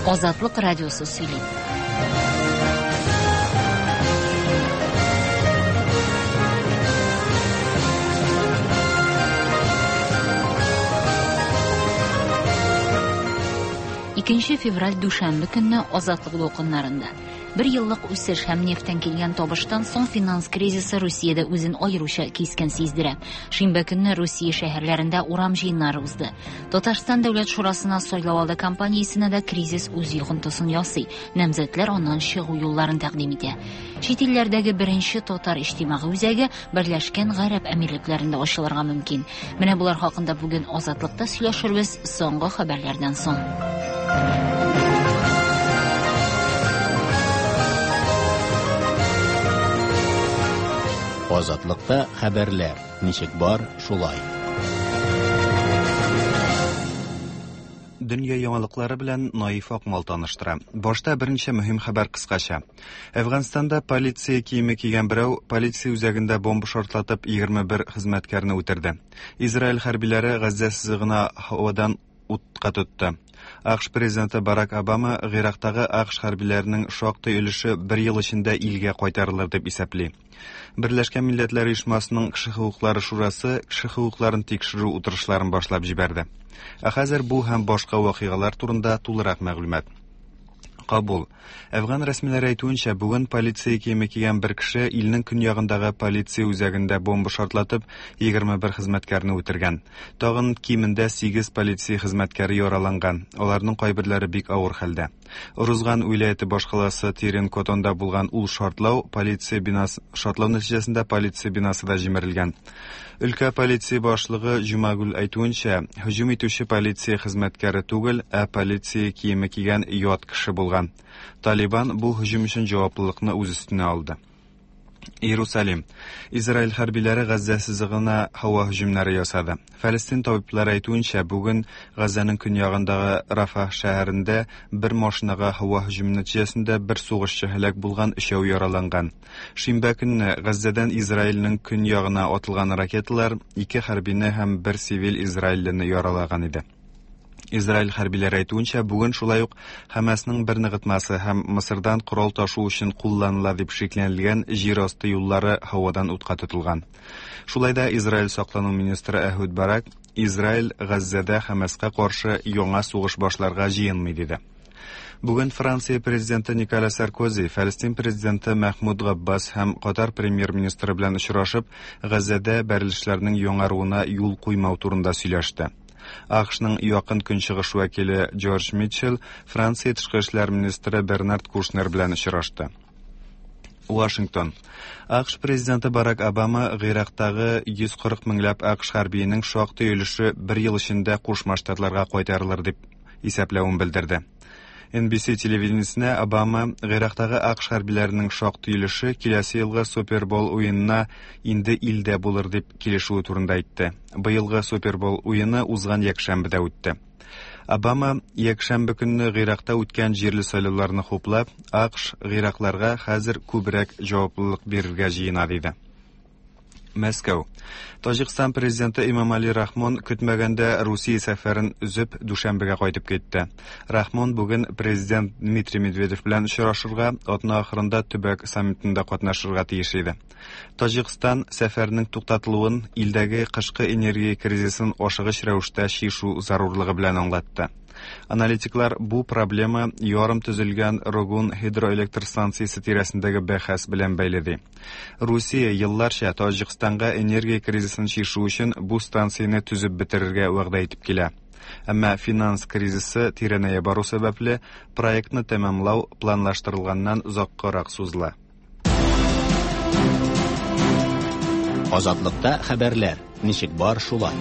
Азатлык радиосы сөйли. Икенче февраль дүшәмбе көнне Азатлык дулкыннарында. Bir yıllık үсеш һәм нефттән килгән табыштан соң финанс кризисы Русиядә үзен аеруча кискән сиздерә. Шимбә көнне Русия шәһәрләрендә урам җыеннары узды. Татарстан дәүләт шурасына сайлауалды кампаниясенә дә кризис үз йогынтысын ясый. Намзәтләр аннан чыгу юлларын тәкъдим итә. Чит илләрдәге беренче татар иҗтимагый үзәге Берләшкән Гарәп Әмирлекләрендә ачылырга мөмкин. Менә булар хакында бүген Азатлыкта сөйләшербез соңгы хәбәрләрдән соң. Азатлыкта хәбәрләр. Ничек бар, шулай. Дөнья яңалыклары белән Наиф Акмал таныштыра. Башта беренче мөһим хәбәр кыскача. Әфганстанда полиция киеме кигән берәү полиция үзәгендә бомба шартлатып 21 хезмәткәрне үтерде. Израиль хәрбиләре Газза сызыгына һавадан утка тотты. АКШ президенты Барак Обама Гыйрактагы АКШ хәрбиләренең шактый өлеше 1 ел эчендә илгә кайтарылыр дип исәпли. Берләшкән Милләтләр Оешмасының Кеше хукуклары шурасы кеше хукукларын тикшерү утырышларын башлап җибәрде. Хәзер бу һәм башка вакыйгалар турында тулырак мәгълүмат. Кабул. Әфган рәсмиләре әйтүенчә, бүген полиция киеме кигән бер кеше илнең көньягындагы полиция үзәгендә бомба шартлатып 21 хезмәткәрне үтергән. Тагын кимендә 8 полиция хезмәткәре яраланган. Аларның кайберләре бик авыр хәлдә. Урузган уйләте башкаласы Терен Котонда булган ул шартлау нәтиҗәсендә полиция бинасы да җимерелгән. Өлкә полиция башлыгы Җумагүл әйтүенчә, һөҗүм итүче полиция хезмәткәре түгел, полиция киеме кигән ят кеше булган. Талибан бу һөҗүм өчен җаваплылыкны үз өстенә алды. Иерусалим. Израиль хәрбиләре Газза сызыгына һава һөҗүмнәре ясады. Фәлестин табиблары әйтүенчә, бүген Газзаның көньягындагы Рафах шәһәрендә бер машинага һава һөҗүме нәтиҗәсендә бер сугышчы һәлак булган, 3 яраланган. Шимбә көнне Газзадан Израильнең көньягына атылган ракеталар 2 хәрбине һәм 1 цивил израильлене яралаган иде. Израиль хәрбиләре әйтүенчә, бүген шулай ук Хәмасның бер ныгытмасы һәм Мисырдан корал ташу өчен кулланыла дип шикләнелгән җир асты юллары һавадан утка тотылган. Шулай да Израиль саклану министры Әхүд Барак Израиль Газзада Хәмаска каршы яңа сугыш башларга җыенмый диде. Бүген Франция президенты Николя Саркози, Фәлестин президенты Мәхмүд Габбас һәм Катар премьер-министры белән очрашып, Газзада бәрелешләрнең яңаруына юл куймау турында сөйләште. АКШның якын көнчыгыш вәкиле Джордж Митчелл Франция тышкы эшләр министры Бернард Кушнер белән очрашты. Вашингтон. АКШ президенты Барак Обама Гыйрактагы 140 меңләп АКШ хәрбиенең шактый өлеше 1 ел эчендә Кушма Штатларга кайтарылыр дип исәпләвен белдерде. NBC телевидениесенә Обама Гыйрактагы АКШ хәрбиләренең шактый өлеше киләсе елгы Супербол уенына инде илдә булыр дип килешү турында әйтте. Быелгы Супербол уены узган якшәмбедә үтте. Обама якшәмбе көнне Гыйракта үткән җирле сайлауларны хуплап, АКШ гыйракларга хәзер күбрәк җаваплылык бирергә җыена диде. Мәскәү. Таҗикстан президенты Имамали Рахмон көтмәгәндә Русия сәфәрен үзеп дүшәмбегә кайтып китте. Рахмон бүген президент Дмитрий Медведев белән очрашырга, атна ахырында төбәк саммитында катнашырга тиеш иде. Таҗикстан сәфәрнең туктатылуын илдәге кышкы энергия кризисын ашыгыч рәвештә чишү зарурлыгы белән аңлатты. Аналитиклар бу проблема ярым төзелгән Рогун гидроэлектр станциясе тирәсендәге бәхәс белән бәйле. Русия елларча Таҗикстанга энергия кризисын чишү өчен бу станцияне төзеп бетерергә вәгъдә итеп килә. Әмма финанс кризисы тирәнәя бару сәбәпле проектны тәмамлау планлаштырылганнан озаккарак сузыла. Азатлыкта хәбәрләр. Ничек бар, шулай.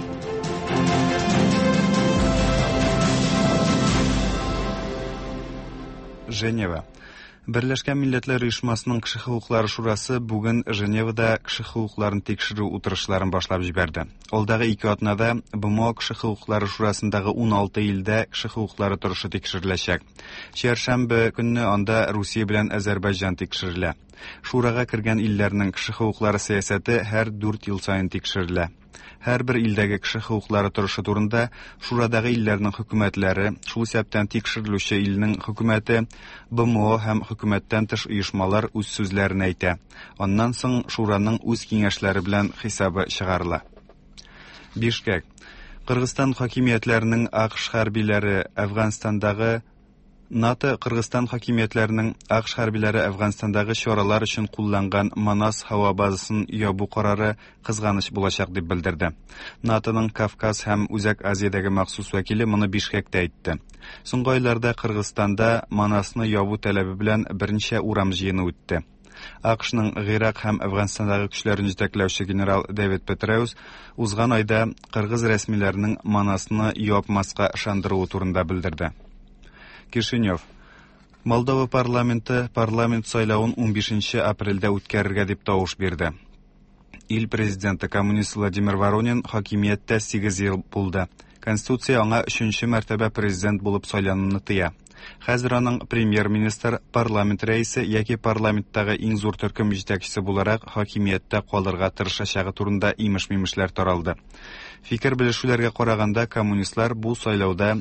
Женева. Берләшкән Милләтләр Оешмасының Кеше хукуклары шурасы бүген Женевада кеше хукукларын тикшерү утырышларын башлап җибәрде. Алдагы 2 атнада БМО Кеше хукуклары шурасындагы 16 илдә кеше хукуклары торышы тикшереләчәк. Чәршәмбе көнне анда Русия белән Азәрбайҗан тикшерелә. Шурага кергән илләрнең кеше хукуклары сәясәте һәр 4 ел саен тикшерелә. Һәрбер илдәге кеше хукуклары торышы турында Шурадагы илләрнең хөкүмәтләре, шул исәптән тикшерелүче илнең хөкүмәте, БМО һәм хөкүмәттән тыш оешмалар үз сүзләрен әйтә. Аннан соң Шураның үз киңәшләре белән хисабы чыгарыла. Бишкек. Кыргызстан хакимиятләренең АКШ хәрбиләре Әфганстандагы НАТО Кыргызстан хакимиятләренең АКШ хәрбиләре Әфганстандагы чаралар өчен кулланган Манас һава базасын ябу карары кызганыч булачак дип белдерде. NATOның Кавказ һәм Үзәк Азиядәге махсус вәкиле моны Бишкекдә әйтте. Соңгы айларда Кыргызстанда Манасны ябу таләбе белән берничә урам җыены үтте. АКШның Гыйрак һәм Әфганстандагы көчләрен җитәкләүче генерал Дэвид Петреус узган айда кыргыз рәсмиләренең Манасны япмаска ышандыруы турында белдерде. Кишинев. Молдова парламент сайлауын 15 апрельдә үткәрергә дип тавыш бирде. Ил президенты коммунист Владимир Воронин хакимияттә 8 ел булды. Конституция аңа 3-нче мәртәбә президент булып сайлануны тыя. Хәзер аның премьер-министр, парламент рәисе яки парламенттагы иң зур төркем җитәкчесе буларак хакимияттә калырга тырышачагы турында имеш-мимешләр таралды. Фикер белешүләргә караганда коммунистлар бу сайлауда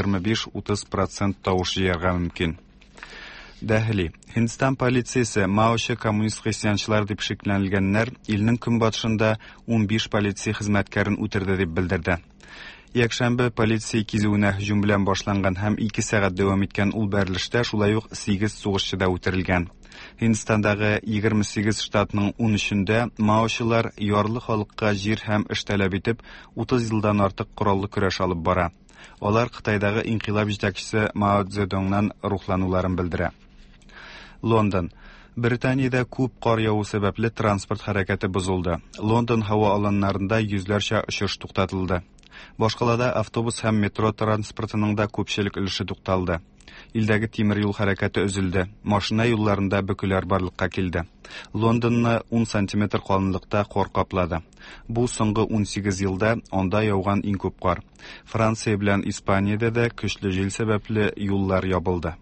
25-30% тавыш җыярга мөмкин. Дәхли. Һиндстан полициясе маучы коммунист христианчылар дип шикләнелгәннәр илнең көнбатышында 15 полиция хезмәткәрен үтерде дип белдерде. Якшәмбе полиция кизүенә һөҗүм белән башланган һәм 2 сәгать дәвам иткән ул бәрелештә шулай ук 8 сугышчы да үтерелгән. Һиндстандагы 28 штатның 13-ндә маучылар ярлы халыкка җир һәм эш таләп итеп 30 елдан артык кораллы көрәш алып бара. Алар Кытайдагы инкыйлаб җитәкчесе Мао Цзэдуңнан рухлануларын белдерә. Лондон. Британиядә күп кар яву сәбәпле транспорт хәрәкәте бозылды. Лондон һава аланнарында йөзләрчә очыш туктатылды. Башкалада автобус һәм метро транспортының да күпчелек өлеше тукталды. Илдәге тимер юл хәрәкәте өзелде. Машина юлларында бөкүләр барлыкка килде. Лондонны 10 см калынлыкта кар каплады. Бу соңгы 18 елда анда яуган иң күп кар. Франция белән Испаниядә дә көчле җил сәбәпле юллар ябылды.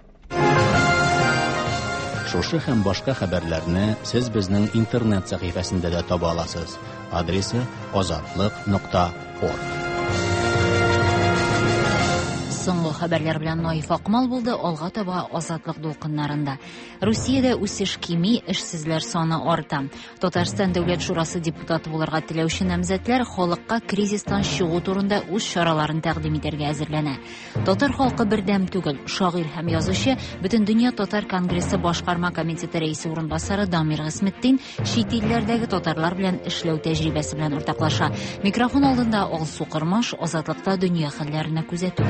Шушы һәм башка хәбәрләрне сез безнең интернет сәхифәсендә дә таба аласыз. Адресы azatlык.org. Соңгы хәбәрләр белән Наиф Акмал булды. Алга таба азатлык дулкыннарында. Русиядә үсеш кими, эшсезләр саны арта. Татарстан дәүләт шурасы депутаты булырга теләүче намзәтләр халыкка кризистан чыгу турында үз чараларын тәкъдим итәргә әзерләнә. Татар халкы бердәм түгел. Шагыйрь һәм язучы Бөтен дөнья татар конгрессы башкарма комитеты рәисе урынбасары Дамир Гысметтин чит илләрдәге татарлар белән эшләү тәҗрибәсе белән уртаклаша. Микрофон алдында Алсу Кырмаш азатлыкта дөнья хәлләренә күзәтү.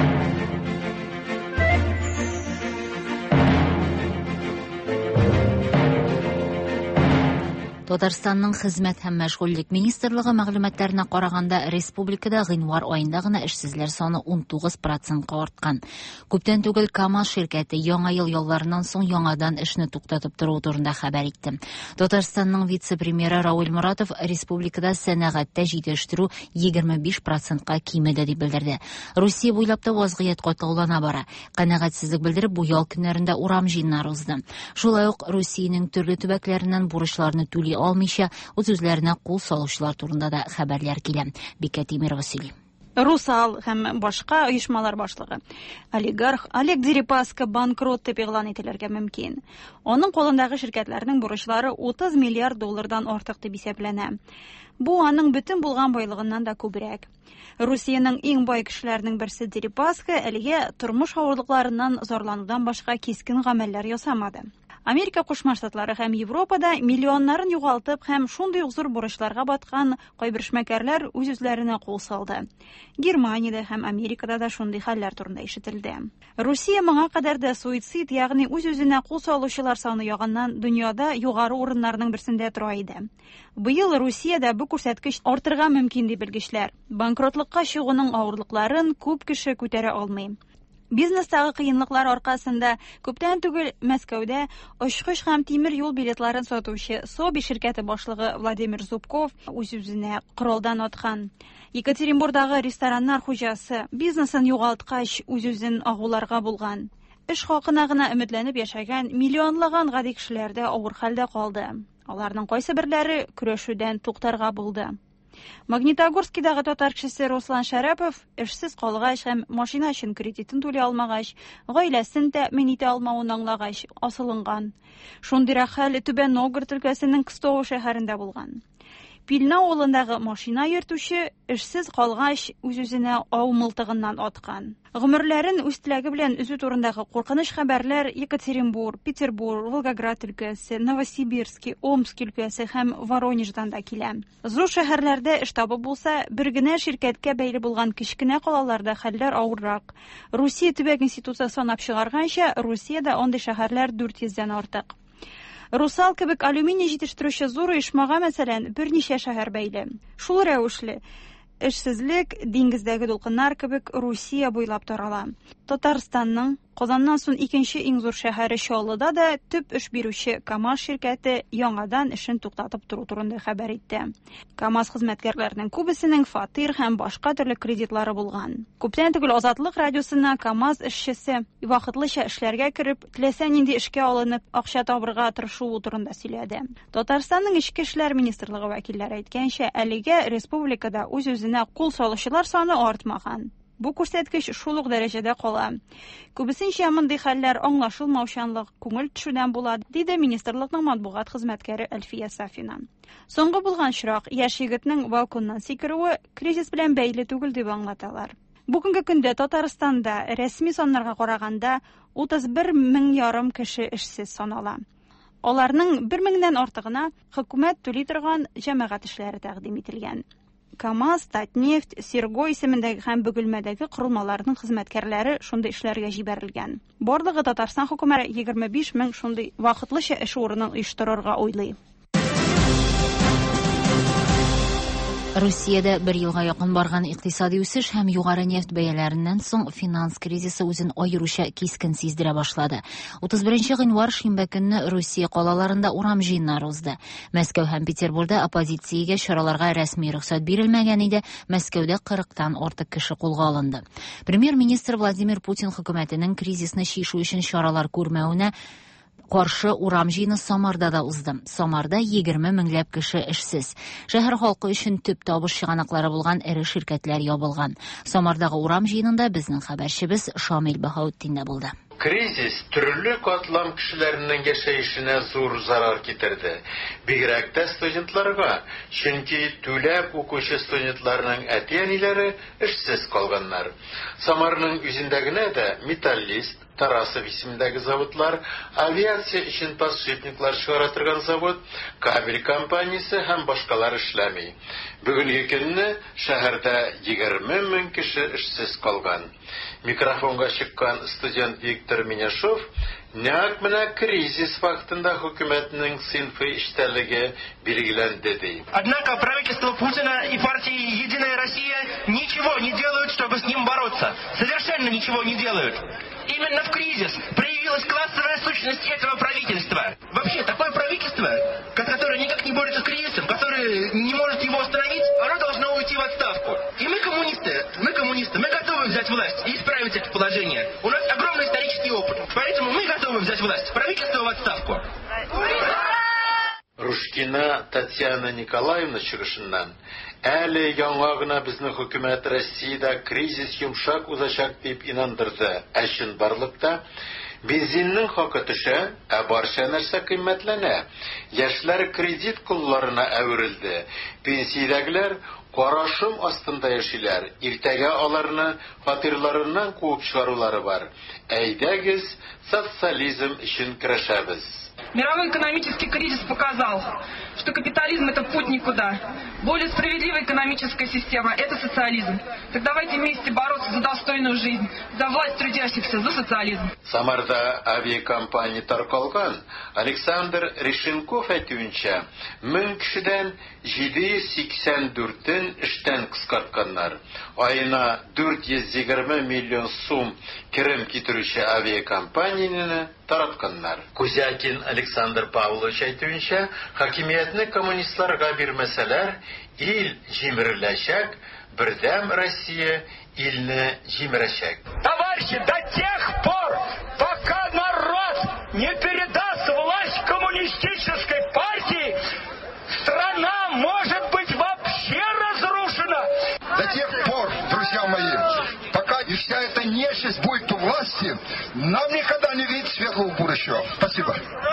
Татарстанның хезмәт һәм мәшгульлек министрлыгы мәгълүматларына караганда, республикада гыйнвар аенда гына эшсезләр саны 19%-ка арткан. Күптән түгел КАМАЗ ширкәте яңа ел ялларыннан соң яңадан эшне туктатып тору турында хәбәр итте. Татарстанның вице-премьеры Равил Моратов республикада сәнәгатьтә җитештерү 25%-ка кимеде дип белдерде. Русия буйлап та вазгыять катлаулана бара. Канәгатьсезлек белдереп, бу ял көннәрендә урам җыеннары узды. Шулай ук Русиянең төрле төбәкләреннән бурычларны түли алмыйча үз-үзләренә кул салучылар турында да хәбәрләр килә. Бикә Тимирова сөйли. Русал һәм башка оешмалар башлыгы олигарх Олег Дерипаска банкрот дип игълан ителергә мөмкин. Аның кулындагы ширкәтләрнең бурычлары 30 миллиард доллардан артык дип исәпләнә. Бу аның бөтен булган байлыгыннан да күбрәк. Русиянең иң бай кешеләренең берсе Дерипаска әлегә тормыш авырлыкларыннан зарланудан башка кискен гамәлләр ясамады. Америка Кушма Штатлары һәм Европада миллионнарын югалтып һәм шундый ук зур бурычларга баткан кайбер эшмәкәрләр үз-үзләренә кул салды. Германиядә һәм Америкада да шундый хәлләр турында ишетелде. Русия моңа кадәр дә суицид, ягъни үз-үзенә кул салучылар саны ягыннан дөньяда югары урыннарның берсендә тора иде. Быел Русиядә бу күрсәткеч артырга мөмкин дип белгечләр. Банкротлыкка чыгуның авырлыкларын күп кеше күтәрә алмый. Бизнестагы кыенлыклар аркасында күптән түгел Мәскәүдә очкыч һәм тимер юл билетларын сатучы Соби ширкәте башлыгы Владимир Зубков үз-үзенә коралдан аткан. Екатеринбургдагы рестораннар хуҗасы бизнесын югалткач үз-үзен агуларга булган. эш хакына гына өметләнеп яшәгән миллионлаган гади кешеләр дә авыр хәлдә калды. Аларның кайсы берләре көрәшүдән туктарга булды. Магнитогорскидагы татар кешесе Руслан Шәрәпов эшсез калгач һәм машина өчен кредитын түләй алмагач, гаиләсен тәэмин итә алмавын аңлагач, асылынган. Шундыйрак хәл Түбән Новгород өлкәсенең Кстово шәһәрендә булган. Пилна авылындагы машина йөртүче эшсез калгач үз-үзенә ау мылтыгыннан аткан. Гомерләрен үз теләге белән үзү турындагы куркыныч хәбәрләр Екатеринбург, Петербург, Волгоград өлкәсе, Новосибирск, Омск өлкәсе һәм Воронеждан да килә. Зур шәһәрләрдә эш табып булса, бер генә ширкәткә бәйле булган кечкенә калаларда хәлләр авыррак. Русия төбәк институты санап чыгарганча, Русиядә андый шәһәрләр 400-дән артык. Русал кебек алюминий җитештерүче зур оешмага мәсәлән берничә шәһәр бәйле. Шул рәвешле эшсезлек диңгездәге дулкыннар кебек Русия буйлап тарала. Татарстанның Казаннан соң икенче иң зур шәһәре Чаллыда да төп эш бирүче КАМАЗ ширкәте яңадан эшен туктатып туру турында хәбәр итте. КАМАЗ хезмәткәрләренең күбесенең фатир һәм башка төрле кредитлары булган. Күптән түгел Азатлык радиосына КАМАЗ эшчесе вакытлыча эшләргә кереп, теләсә нинди эшкә алынып, акча табырга тырышуы турында сөйләде. Татарстанның Ичке эшләр министрлыгы вәкилләре әйткәнчә, әлегә республикада үз-үзенә кул салучылар саны артмаган. Бу күрсәткеч шул ук дәрәҗәдә кала. Күбесенчә мондый хәлләр аңлашылмаучанлык, күңел төшүдән була, диде министрлыкның матбугат хезмәткәре Әлфия Сафина. Соңгы булган чирак яшь егетнең балконнан сикерүе кризис белән бәйле түгел дип аңлаталар. Бүгенге көндә Татарстанда рәсми саннарга караганда 31,5 кеше эшсез санала. Аларның 1000-дән артыгына хөкүмәт түли торган җәмәгать эшләре тәкъдим ителгән. КАМАЗ, Татнефть, Серго исемендәге һәм бөгелмәдәге корылмаларның хезмәткәрләре шундый эшләргә җибәрелгән. Барлыгы Татарстан хөкүмәте 25,000 шундый вакытлыча эш урынын оештырырга уйлый. Русиядә бер елга якын барган икътисади үсеш һәм югары нефть бәяләреннән соң финанс кризисы үзен аеруча кискен сиздерә башлады. 31 гыйнвар шимбә көнне Русия калаларында урам җыеннары узды. Мәскәү һәм Петербургда оппозициягә чараларга рәсми рөхсәт бирелмәгән иде. Мәскәүдә 40-тан артык кеше кулга алынды. Премьер-министр Владимир Путин хөкүмәтенең кризисны чишү өчен чаралар күрмәвенә каршы урам җыены Самарда да узды. Самарда 20 меңләп кеше эшсез. Шәһәр халкы өчен төп табыш чыганаклары булган эре ширкәтләр ябылган. Самардагы урам җыенында безнең хәбәрчебез Шамил Баһаутдин дә булды. Кризис төрле катлам кешеләренең яшәешенә зур зарар китерде. Бигрәк тә студентларга, чөнки түләп укучы студентларның әти-әниләре эшсез калганнар. Самарның үзендә генә дә Металлист, Тарасов исемендәге заводлар, авиация өчен подшипниклар чыгара торган завод, кабель компаниясе һәм башкалар эшләми. Бүгенге көнне шәһәрдә 20 мең кеше эшсез калган. Микрофонга чыккан студент Виктор Миняшов нәкъ менә кризис вакытында хөкүмәтнең сыйнфы эштәлеге билгеләнде ди. Однако правительство Путина и партии «Единая Россия» ничего не делают, чтобы с ним бороться. Совершенно ничего не делают. Именно в кризис проявилась классовая сущность этого правительства. Вообще, такое правительство, которое никак не борется с кризисом, которое не может его остановить, оно должно уйти в отставку. И мы коммунисты, мы готовы взять власть и исправить это положение. У нас огромный исторический опыт, поэтому мы готовы взять власть. Правительство в отставку. Рушкина Татьяна Николаевна чыгышыннан әле яңа гына безнең хөкүмәт Россиядә кризис йомшак узачак дип инандырды. Әчен барлыкта бензинның хакы төшә, барча нәрсә кыйммәтләнә. Яшьләр кредит кулларына әверелде. Пенсиядәгеләр карашым астында яшиләр. Иртәгә аларны фатирларыннан куып чыгарулары бар. Әйдәгез социализм өчен көрәшәбез. Мировой экономический кризис показал, что капитализм – это путь никуда. Более справедливая экономическая система – это социализм. Так давайте вместе бороться за достойную жизнь, за власть трудящихся, за социализм. Самарда авиакомпания таркалган. Александр Решенков әйтүенчә, 1000 кешедән 784-ен эштән кыскартканнар. Айына 420 миллион сум керем китерүче авиакомпанияне таратканнар. Кузякин Александр Павлович әйтүенчә, хакимиятне коммунистларга бирмәсәләр, ил җимереләчәк, бердәм Россия илне җимерәчәк. Товарищи, до тех пор, пока России нам никогда не видеть светлого будущего. Спасибо.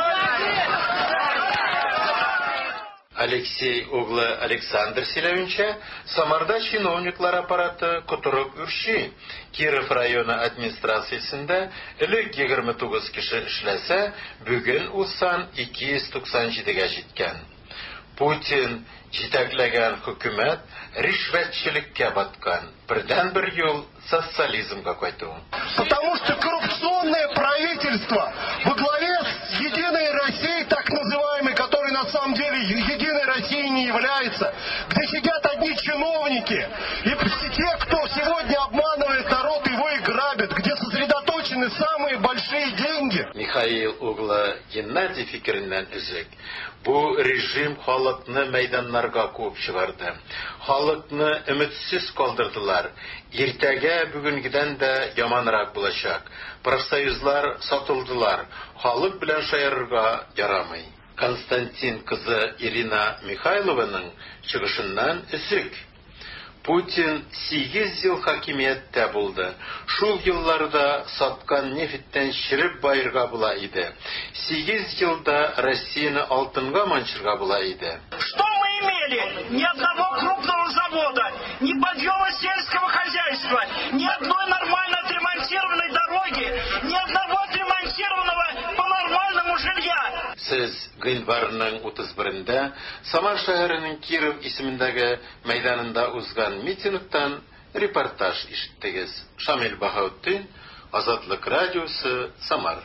Алексей Углы Александр Селевича Самарда чиновниклар аппараты Кутурок Үрши Киров районы администрациясында элек 29 кеше эшләсә, бүген ул сан 297-гә җиткән. Путин җитәкләгән хөкүмәт ришвәтчелеккә баткан. Бердән-бер юл социализмга кайту. Потому что коррупционное правительство во главе с Единой Россией, так называемой, которой на самом деле Единой Россией не является, где сидят одни чиновники, и те, кто сегодня обманывает народ, его и грабит, где сосредоточены самые большие деньги. Михаил Углы Геннадий фикереннән үзек. Бу режим халыкны мәйданнарга куып чыгарды. Халыкны өметсез калдырдылар. Иртәгә бүгенгедән дә яманрак булачак. Профсоюзлар сатылдылар. Халык белән шаярырга ярамый. Константин кызы Ирина Михайлованың чыгышыннан үзек. Путин 8 ел хакимияттә булды. Шул елларда саткан нефттән чиреп байырга була иде. 8 елда Россияны алтынга манчырга була иде. Что мы имели? Ни одного крупного завода, ни подъема сельского хозяйства, ни одной нормально отремонтированной дороги, ни одного отремонтированного по-нормальному жилья. Сез гыйнварның 31-дә Самар шәһәренең Киров исемендәге мәйданында узган митингтан репортаж ишеттегез. Шамил Баһаутдин, Азатлык радиосы, Самар.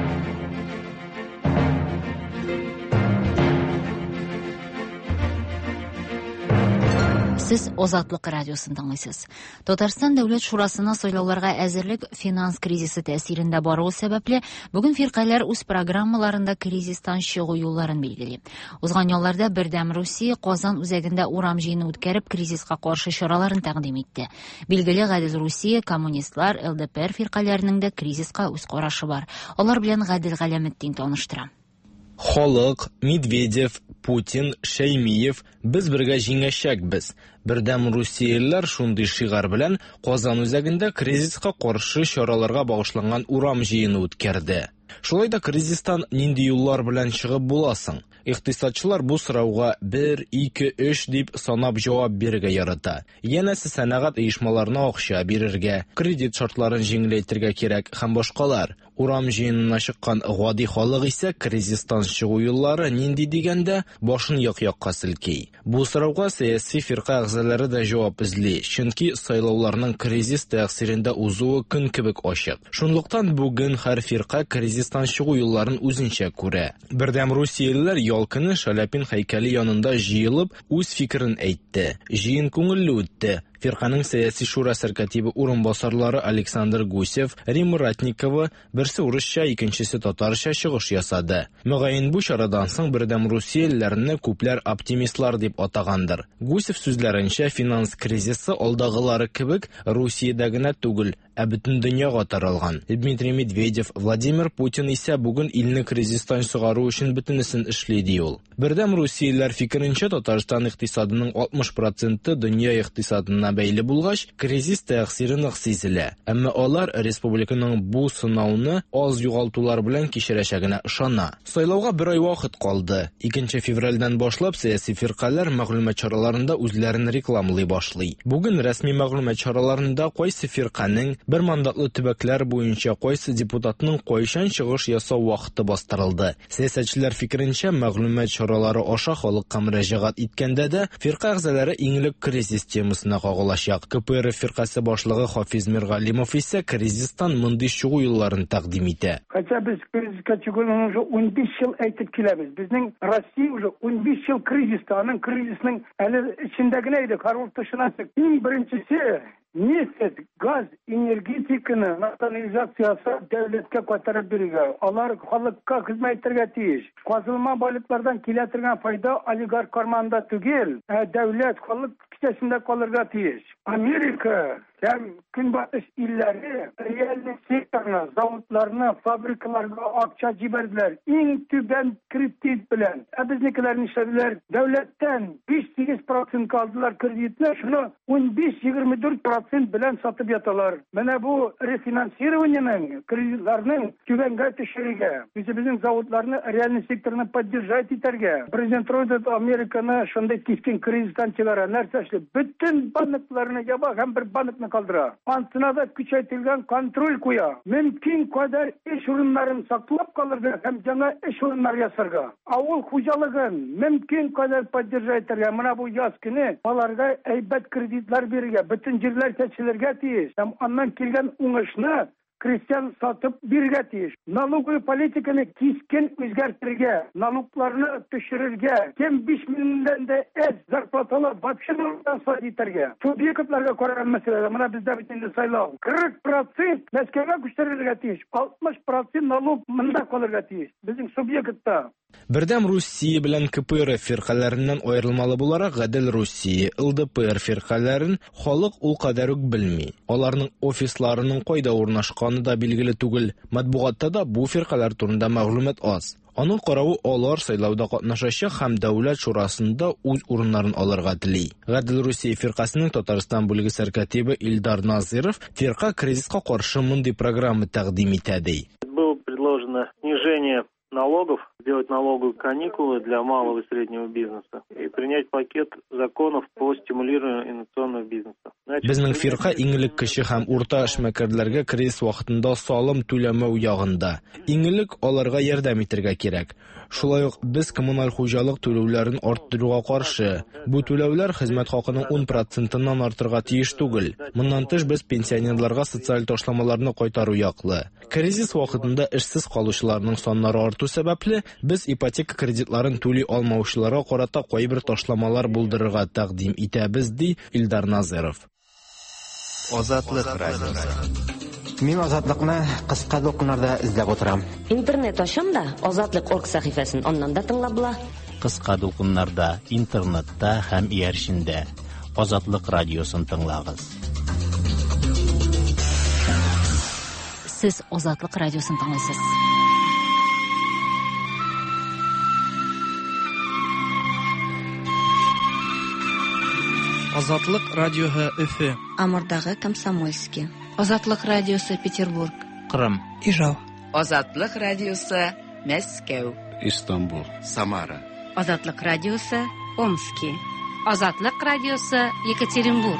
Сез Азатлык радиосын тыңлыйсыз. Татарстан дәүләт шурасына сайлауларга әзерлек финанс кризисы тәэсирендә баруы сәбәпле бүген фиркалар үз программаларында кризистан чыгу юлларын билгели. Узган елларда Бердәм Русия Казан үзәгендә урам җыены үткәреп кризиска каршы чараларын тәкъдим итте. Билгеле Гадел Русия, коммунистлар, ЛДПР фиркаларының да кризиска үз карашы бар. Алар белән Гадел Галәметдин таныштыра. Халык, Медведев, Путин, Шәймиев, без бергә җиңәчәкбез. Бердәм Русиялеләр шундый шигар белән Казан үзәгендә кризиска каршы чараларга багышланган урам җыены үткәрде. Шулай да кризистан нинди юллар белән чыгып буласың? Икътисадчылар бу сорауга 1, 2, 3 дип санап җавап бирергә ярата. Янәсе сәнәгать оешмаларына акча бирергә, кредит шартларын җиңеләйтергә кирәк һәм башкалар. Урам җыенына чыккан гади халык исә кризистан чыгу юллары нинди дигәндә башын як-якка селкей. Бу сорауга сәяси фирка әгъзалары да җавап эзли, чөнки сайлауларның кризис тәэсирендә узуы көн кебек ачык. Шунлыктан бүген һәр фирка кризистан чыгу юлларын үзенчә күрә. Бердәм Русиялеләр ял көне Шаляпин һәйкәле янында җыелып үз фикерен әйтте. Җыен күңелле үтте. Фирканың сәяси шура сәркәтибе урынбасарлары Александр Гусев, Рима Ратникова берсе урысча, икенчесе татарча чыгыш ясады. Мөгаен бу чарадан соң Бердәм Русиялеләрне күпләр оптимистлар дип атагандыр. Гусев сүзләренчә, финанс кризисы алдагылары кебек Русиядә генә түгел, ә бөтен дөньяга таралган. Дмитрий Медведев, Владимир Путин исә бүген илне кризистан чыгару өчен бөтенесен эшли ди ул. Бердәм Русиялеләр фикеренчә, Татарстан икътисадының 60% дөнья икътисадына бәйле булгач, кризис тәэсире нык сизелә. Әмма алар республиканың бу сынауны аз югалтулар белән кичерәчәгенә ышана. Сайлауга 1 ай вакыт калды. 2 февральдән башлап сәяси фиркалар мәгълүмат чараларында үзләрен рекламлый башлый. Бүген рәсми мәгълүмат чараларында кайсы фирканың бер мандатлы төбәкләр буенча кайсы депутатның кайчан чыгыш ясау вакыты бастырылды. Сәясәтчеләр фикеренчә, мәгълүмат чаралары аша халыкка мөрәҗәгать иткәндә дә фирка әгъзалары иңлек кризис темасына кагылачак. КПР фиркасы башлыгы Хафиз Миргалимов исә кризистан мондый чыгу юлларын тәкъдим итә. Хотя без кризиска чыгуны уже 15 ел әйтеп киләбез. Безнең Россия уже 15 ел кризиста, аның кризисның әле içində генә иде, карвыл тышына чык. Иң беренчесе нефть, газ, энергетиканы национализациясы дәүләткә кайтарып бирергә. Алар халыкка хезмәт итәргә тиеш. Казылма байлыклардан килә торган файда олигарх карманында түгел, дәүләт халык кичәсендә калырга тиеш. Америка һәм көнбатыш илләре реальный секторына, заводларына, фабрикаларга акча җибәрделәр. Иң түбән кредит белән. Безнекеләр нишләделәр? Дәүләттән 5-8% алдылар кредитны, шуны 15-24% белән сатып яталар. Менә бу рефинансированиенең, кредитларның түбәнгә төшерүгә, безнең заводларны реальный секторны поддержать итәргә. Президент Роберт Американы шундый кискен кризистан чыгара. Нәрсә эшләп? Bütün банкларны яба һәм бер банкны калдыра. Антына да күчәйтелгән контроль куя. Мөмкин кадәр эш урыннарын саклап калырга һәм яңа эш урыннары ясарга. Авыл хуҗалыгын мөмкин кадәр поддержать итәргә. Менә бу яз көне аларга әйбәт кредитлар бирергә, bütün җирләр чәчелергә тиеш. Һәм аннан килгән уңышны крестьян сатып бирергә тиеш. Налоговый политиканы кискен үзгәртергә, налогларны төшерергә, кем 5 миллионнан да аз зарплаталы вообще сад итәргә. Субъектларга караган мәсьәлә, менә бездә бит инде сайлау. 40% Мәскәүгә күчерергә тиеш, 60% налог монда калырга тиеш. Безнең субъектта. Бердәм Русия белән КПРФ фиркаларыннан аерылмалы буларак, Гадел Русия, ЛДПР фиркаларын халык ул кадәр үк белми. Аларның офисларының кайда урнашканы да билгеле түгел. Матбугатта да бу фиркалар турында мәгълүмат аз. Аның каравы, алар сайлауда катнашачак һәм дәүләт шурасында үз урыннарын алырга тели. Гадел Русия фиркасының Татарстан бүлеге сәркәтибе Илдар Назиров фирка кризиска каршы мондый программа тәкъдим итә. Было предложено снижение налогов, сделать налоговые каникулы для малого и среднего бизнеса и принять пакет законов по стимулированию инновационного бизнеса. Безнең фирка иңелек кече һәм урта эшмәкәрләргә кризис вакытында салым түләмәү ягында. Иңелек аларга ярдәм итәргә кирәк. Шулай ук без коммуналь хуҗалык түләүләрен арттыруга каршы. Бу түләүләр хезмәт хакының 10%-нан артырга тиеш түгел. Моннан тыш без пенсионерларга социаль ташламаларны кайтару яклы. Кризис вакытында эшсез калучыларның саннары арту сәбәпле без ипотека кредитларын түли алмаучыларга карата кайбер ташламалар булдырырга тәкъдим итәбез, ди Илдар Назиров. Азатлык радиосы. Мин азатлыкны кыска докумнарда эзләп утырам. Интернет ачам да Азатлык.орг сәхифәсен аннан да тыңлап була. Кыска докумнарда, интернетта һәм ияршиндә Азатлык радиосын тыңлагыз. Сез Азатлык радиосын тыңлайсыз. Азатлык радиоһы Өфе. Амурдагы Комсомольский. Азатлык радиосы Петербург. Кырым. Ижау. Азатлык радиосы Мәскәү. Истанбул. Самара. Азатлык радиосы Омский. Азатлык радиосы Екатеринбург.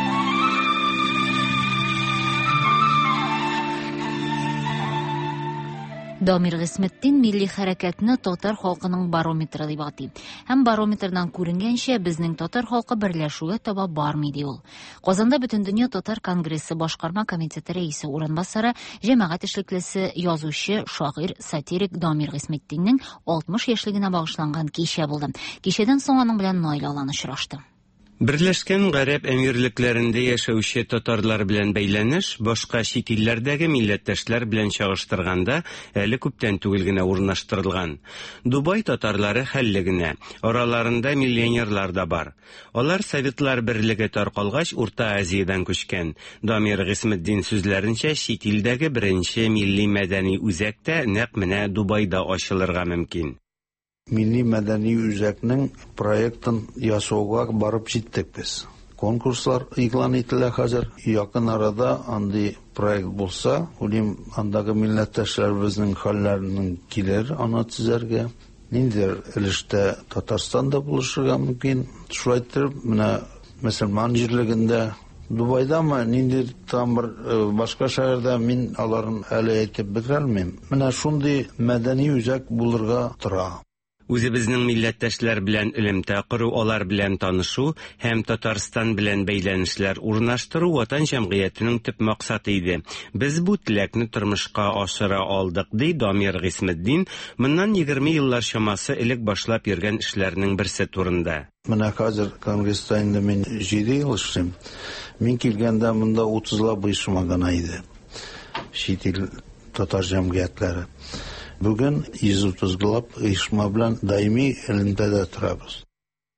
Дамир Гысметтин милли хәрәкәтне татар халкының барометры дип атый. Һәм барометрдан күренгәнчә безнең татар халкы берләшүгә таба бармый ди ул. Казанда Бөтендөнья татар конгрессы башкарма комитеты рәисе урынбасары, җәмәгать эшлеклесе, язучы, шагыйрь, сатирик Дамир Гысметтиннең 60 яшьлегенә багышланган кичә булды. Кичәдән соң аның белән Наил Алан очрашты. Берләшкән Гарәп әмирлекләрендә яшәүче татарлар белән бәйләнеш башка чит илләрдәге милләттәшләр белән чагыштырганда әле күптән түгел генә урнаштырылган. Дубай татарлары хәлле генә, араларында миллионерлар да бар. Алар Советлар берлеге таркалгач Урта Азиядан күчкән. Дамир Гысметтин сүзләренчә, чит илдәге беренче милли мәдәни үзәктә нәкъ менә Дубайда ачылырга мөмкин. Milli мәдәни үзәкнең проектын ясауга барып җиттек без. Конкурслар игълан ителә хәзер. Якын арада андый проект булса, улим андагы милләттәшләребезнең хәлләрен килер, аны төзәргә. Ниндидер өлештә Татарстанда булышырга мөмкин. Шулай итеп, менә мөселман җирлегендә Дубайдамы, ниндидер там бер башка шәһәрдә мин аларын әле әйтеп бетерә алмыйм. Менә шундый мәдәни үзәк булырга тора. Үзебезнең милләттәшләр белән элемтә кору, алар белән танышу һәм Татарстан белән бәйләнешләр урнаштыру ватан җәмгыятенең төп максаты иде. Без бу теләкне тормышка ашыра алдык, ди Дамир Гысметтин, моннан 20 еллар чамасы элек башлап йөргән эшләрнең берсе турында. Менә хәзер конгресста инде мин 7 ел эшлим. Мин килгәндә монда 30лап оешма гына иде. Чит ил татар җәмгыятләре. Бүген 130 оешма белән даими элемтәдә торабыз.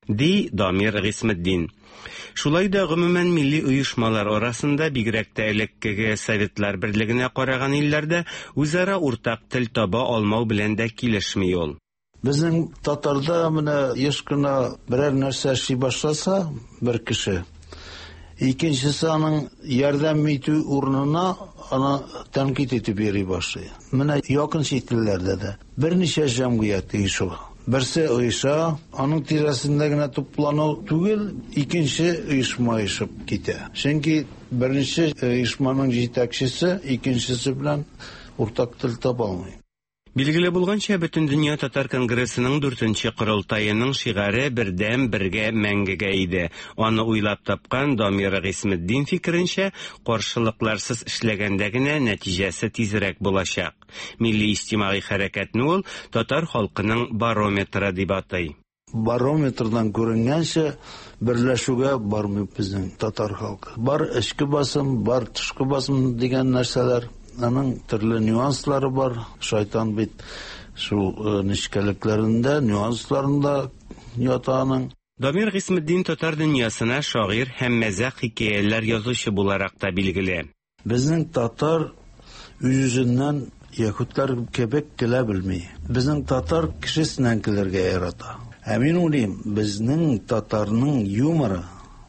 ди Дамир Гыйсметдин. Шулай да гомумән милли оешмалар арасында бигрәк тә элеккеге Советлар берлегенә караган илләрдә үзара уртак тел таба алмау белән дә килешми ул. Безнең татарда менә еш кына берәр нәрсә эшли башласа бер кеше, икенчесе аның ярдәм итү урынына аны тәнкыйть итеп йөри башлый. Менә якын чит илләрдә дә берничә җәмгыять оеша. Берсе оеша, аның тирәсендә генә туплану түгел, икенче оешма оешып китә. Чөнки беренче оешманың җитәкчесе икенчесе белән уртак тел таба алмый. Билгеле булганча, Бөтен дөнья татар конгрессының 4нче корылтаеның шигары бердәм бергә мәңгегә иде. Аны уйлап тапкан Дамир Гыйсметдин фикеренчә, каршылыкларсыз эшләгәндә генә нәтиҗәсе тизрәк булачак. Милли иҗтимагый хәрәкәтне ул татар халкының барометры дип атый. Барометрдан күренгәнчә берләшүгә бармый безнең татар халкы. Бар эчке басым, бар тышкы басым дигән нәрсәләр. Аның төрле нюанслары бар. Шайтан бит шул нечкәлекләрендә, нюансларында ята аның. Дамир Гыйсметдин татар дөньясына шагыйрь һәм мәзәх хикәяләр язучы буларак та билгеле. Безнең татар үз-үзеннән якутлар кебек көлә белми. Безнең татар кешесеннән көләргә ярата. Мин уйлыйм, безнең татарның юморы,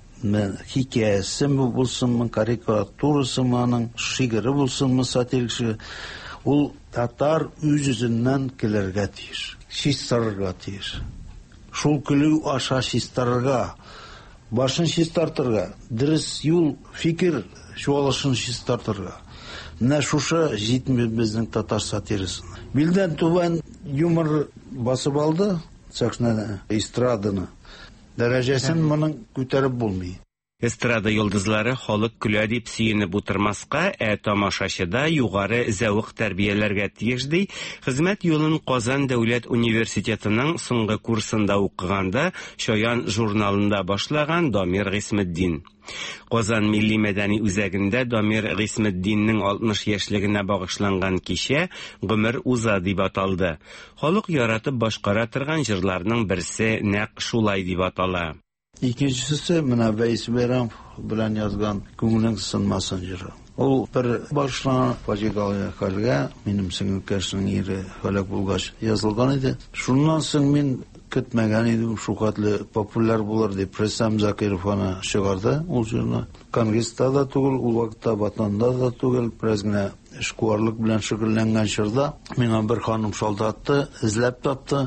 хикәясе булсынмы, карикатурасы аның, шигыре булсынмы, сатириксы, ул татар үз-үзеннән көләргә тиеш, чистарырга тиеш. Шул көлү аша чистарырга, башын чистартырга, дөрес юл, фикер чуалышын чистартырга. Менә шушы җитми безнең татар сатирасына. Билдән түбән юмор басып алды, сәхнәне, эстраданы. Дәрәҗәсен моның күтәреп булмый. Эстрада йолдызлары халык көлә дип сөенеп утырмаска, тамашачыда югары зәвык тәрбияләргә тиеш ди, хезмәт юлын Казан дәүләт университетының соңгы курсында укыганда Шаян журналында башлаган Дамир Гыйсметдин. Казан милли мәдәни үзәгендә Дамир Гыйсметдинның 60 яшьлегенә багышланган кичә гомер уза дип аталды. Халык яратып башкара торган җырларның берсе нәкъ шулай дип атала. Икенчесе менә Вәйс Бәйрәмов белән язган Күңелең сынмасын җыры. Ул бер башланган фаҗигалый хәлгә минем сеңелкәшнең ире һәлак булгач язылган иде. Шуннан соң мин көтмәгән идем, шуkatlы популяр булыр дип Рөстәм Закиров аны чыгарды. Ул җырны Конгресста да түгел, ул вакытта Ватанда да түгел, бераз генә эшкуарлык белән шөгыльләнгән чорда миңа бер ханым шалтыратты, эзләп тапты,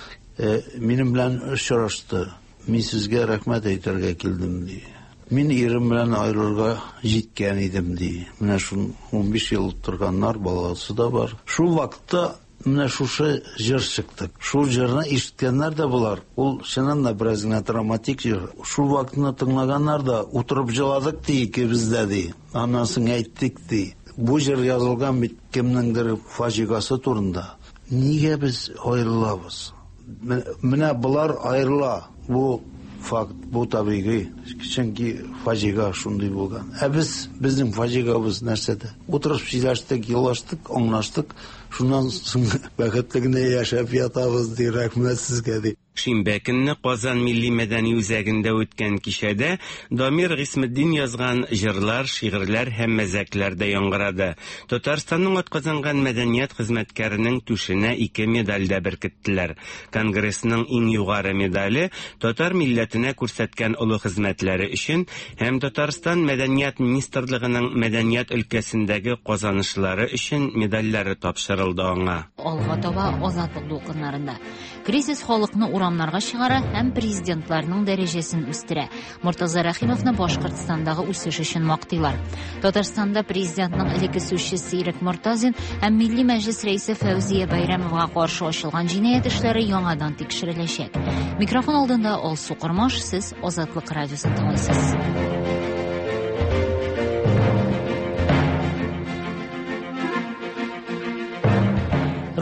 минем белән очрашты. Мин сезгә рәхмәт әйтергә килдем ди. Мин ирем белән аерылырга җиткән идем ди. Менә шул 15 ел утырганнар, баласы да бар. Шул вакытта менә шушы җыр чыкты. Шул җырны ишеткәннәр дә булар. Ул чыннан да бераз гына драматик җыр. Шул вакытны тыңлаганнар да утырып җыладык ди икебездә ди. Аннан соң әйттек ди. Бу җыр язылган бит кемнеңдер фаҗигасы турында. Нигә без аерылабыз? Менә булар аерыла. Бу факт, бу табигый. Чөнки фаҗига шундый булган. Безнең фаҗигабыз нәрсәдә? Утырып сөйләштек, елаштык, аңлаштык. Шуннан соң бәхетле генә яшәп ятабыз ди, рәхмәт сезгә ди. Шимбә көнне Казан милли мәдәни үзәгендә үткән кичәдә Дамир Гыйсметдин язган җырлар, шигырьләр һәм мәзәкләр дә яңгырады. Татарстанның атказанган мәдәният хезмәткәренең түшенә 2 медаль дә беркеттеләр. Конгрессның иң югары медале татар милләтенә күрсәткән олы хезмәтләре өчен һәм Татарстан мәдәният министрлыгының мәдәният өлкәсендәге казанышлары өчен медальләре тапшырылды аңа. Алга таба азатлык дулкыннарында кризис халыкны урамнарга чыгара һәм президентларның дәрәҗәсен үстерә. Муртаза Рәхимовны Башкортстандагы үсеш өчен мактыйлар. Татарстанда президентның элекке сүзчесе Ирек Мортазин һәм Милли Мәҗлес рәисе Фәүзия Бәйрәмовга каршы ачылган җинаять эшләре яңадан тикшереләчәк. Микрофон алдында Алсу Кырмаш, сез Азатлык радиосын тыңлыйсыз.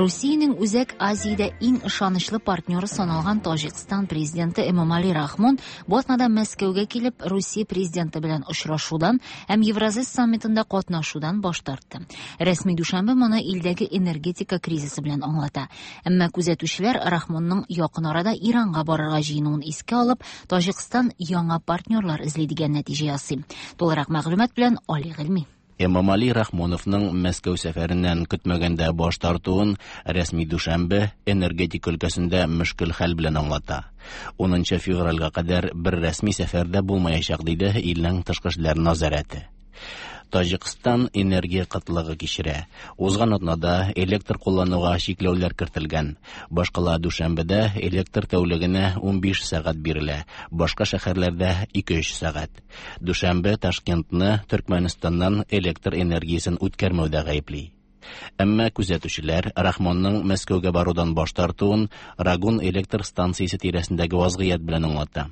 Россиянең Үзәк Азиядә иң ышанычлы партнеры саналган Таҗикстан президенты Эмомали Рахмон бу атнада Мәскәүгә килеп, Россия президенты белән очрашудан һәм Евразия саммитында катнашудан баш тартты. Рәсми дүшәмбе моны илдәге энергетика кризисы белән аңлата. Әмма күзәтүчеләр Рахмонның якын арада Иранга барырга җыенуын искә алып, Таҗикстан яңа партнерлар эзли дигән нәтиҗә ясый. Толырак мәгълүмат белән Али Гыйльми. Эмомали Рахмоновның Мәскәү сәфәреннән көтмәгәндә баш тартуын рәсми дүшәмбе энергетика өлкәсендә мөшкил хәл белән аңлата. 10 февральгә кадәр бер рәсми сәфәрдә булмаячак диде илнең тышкы эшләр назарәте. Таҗикстан энергия кытлыгы кичерә. Узган атнада электр куллануга чикләүләр кертелгән. Башкала дүшәмбедә электр тәүлегенә 15 сәгать бирелә. Башка шәһәрләрдә 2-3 сәгать. Дүшәмбе Ташкентны Төркмәнистаннан электр энергиясен үткәрмәүдә гаепли. Әмма күзәтүчеләр Рахмонның Мәскәүгә барудан баш тартуын Рагун электр станциясе тирәсендәге вазгыять белән аңлата.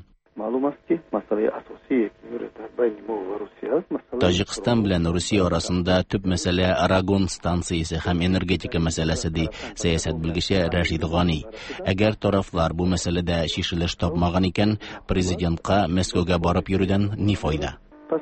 Таҗикстан белән Русия арасында төп мәсьәлә Рагун станциясе һәм энергетика мәсьәләсе ди сәясәт белгече Рәшид Гани. Әгәр тарафлар бу мәсьәләдә шишелеш тапмаган икән, президентка Мәскәүгә барып йөрүдән ни файда?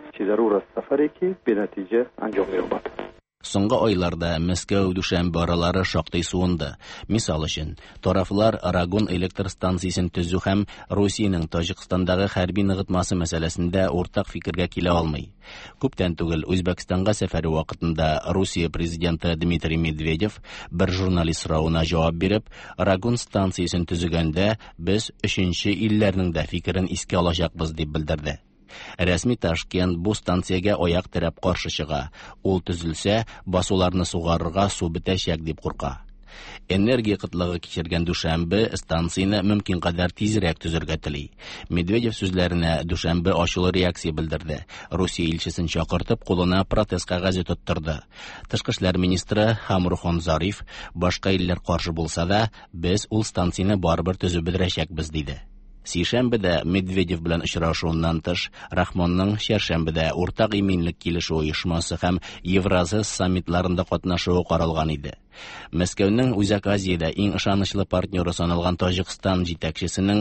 Соңгы айларда Мәскәү дүшәмбе аралары шактый суынды. Мисал өчен, тарафлар Рагун электр станциясен төзү һәм Русиянең Таҗикстандагы хәрби ныгытмасы мәсьәләсендә уртак фикергә килә алмый. Күптән түгел Үзбәкстанга сәфәре вакытында Русия президенты Дмитрий Медведев бер журналист сорауына җавап биреп, Рагун станциясен төзегәндә без 3нче илләрнең дә фикерен искә алачакбыз дип белдерде. Рәсми Ташкент бу станциягә аяк терәп каршы чыга. Ул төзелсә, басуларны сугарырга су бетәчәк дип курка. Энергия кытлыгы кичергән дүшәмбе станцияне мөмкин кадәр тизрәк төзергә тели. Медведев сүзләренә дүшәмбе ачулы реакция белдерде. Русия илчесен чакыртып, кулына протез кәгазе тоттырды. Тышкы эшләр министры Хамрухон Зариф, башка илләр каршы булса да, без ул станцияне барыбер төзү бетерәчәкбез диде. Сишәмбедә Медведев белән очрашуыннан тыш, Рахмонның чәршәмбедә уртак иминлек килешү оешмасы һәм Евразия саммитларында катнашуы каралган иде. Мәскәүнең Үзәк Азиядә иң ышанычлы партнеры саналган Таҗикстан җитәкчесенең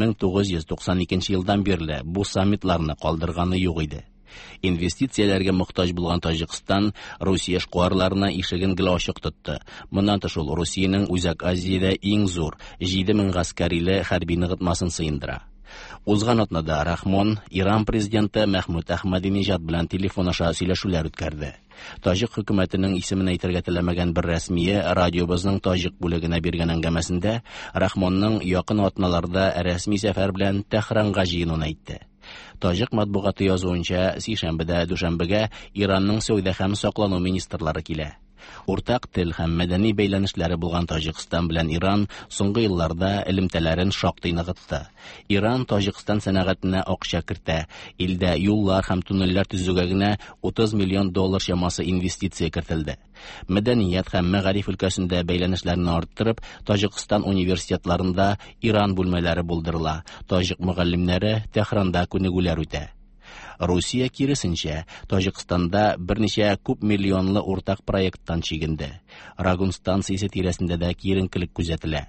1992 елдан бирле бу саммитларны калдырганы юк иде. Инвестицияләргә мохтаҗ булган Таҗикстан Русия эшкуарларына ишеген гел ачык тотты. Моннан тыш ул Русиянең Үзәк Азиядә иң зур 7000 гаскәриле хәрби ныгытмасын сыендыра. Узган атнада Рахмон Иран президенты Мәхмүд Әхмәдинеҗад белән телефон аша сөйләшүләр үткәрде. Таҗик хөкүмәтенең исемен әйтергә теләмәгән бер рәсмие радиобызның Таҗик бүлегенә биргән әңгәмәсендә Рахмонның якын атналарда рәсми сәфәр белән Тәһранга җыенуын әйтте. Таҗик матбугаты язуынча, сишәмбедә дүшәмбегә Иранның сәүдә һәм саклану министрлары килә. Уртак тел һәм мәдәни бәйләнешләре булган Таҗикстан белән Иран соңгы елларда элемтәләрен шактый ныгытты. Иран Таҗикстан сәнәгатенә акча кертә. Илдә юллар һәм туннельләр төзүгә генә $30 миллион чамасы инвестиция кертелде. Мәдәният һәм мәгариф өлкәсендә бәйләнешләрне арттырып, Таҗикстан университетларында Иран бүлмәләре булдырыла. Таҗик мөгаллимнәре Тәһранда күнегүләр үтә. Русия киресенчә, Таҗикстанда берничә күп миллионлы уртак проекттан чигенде. Рагун станциясе тирәсендә дә киеренкелек күзәтелә.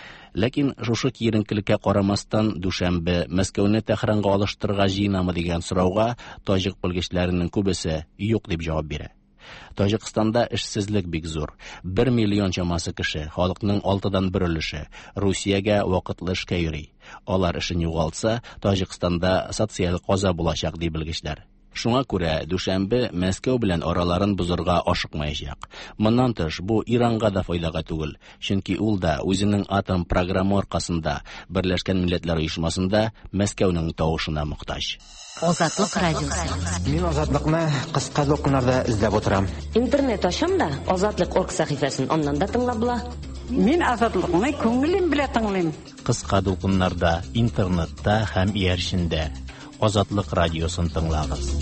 Ләкин шушы киеренкелеккә карамастан, дүшәмбе Мәскәүне Тәһранга алыштырырга җыенамы дигән сорауга таҗик белгечләренең күбесе юк дип җавап бирә. Таҗикстанда эшсезлек бик зур. 1 миллион чамасы кеше, халыкның 6дан 1 өлеше, Русиягә вакытлы эшкә йөри. Алар эшен югалтса, Таҗикстанда социаль каза булачак ди белгечләр. Шуңа күрә дүшәмбе Мәскәү белән араларын бозырга ашыкмаячак. Моннан тыш, бу Иранга да файдага түгел, чөнки ул да үзенең атом программы аркасында Берләшкән Милләтләр Оешмасында Мәскәүнең тавышына мохтаҗ. Азатлык радиосы. Мин азатлыкны кыска докумнарда эзләп утырам. Интернет ашам да Азатлык.орг сәхифәсен аннан да тыңлап була. Мин азатлыкны күңелем белән тыңлыйм. Кыска докумнарда, интернетта һәм иярчендә Азатлык радиосын тыңлагыз.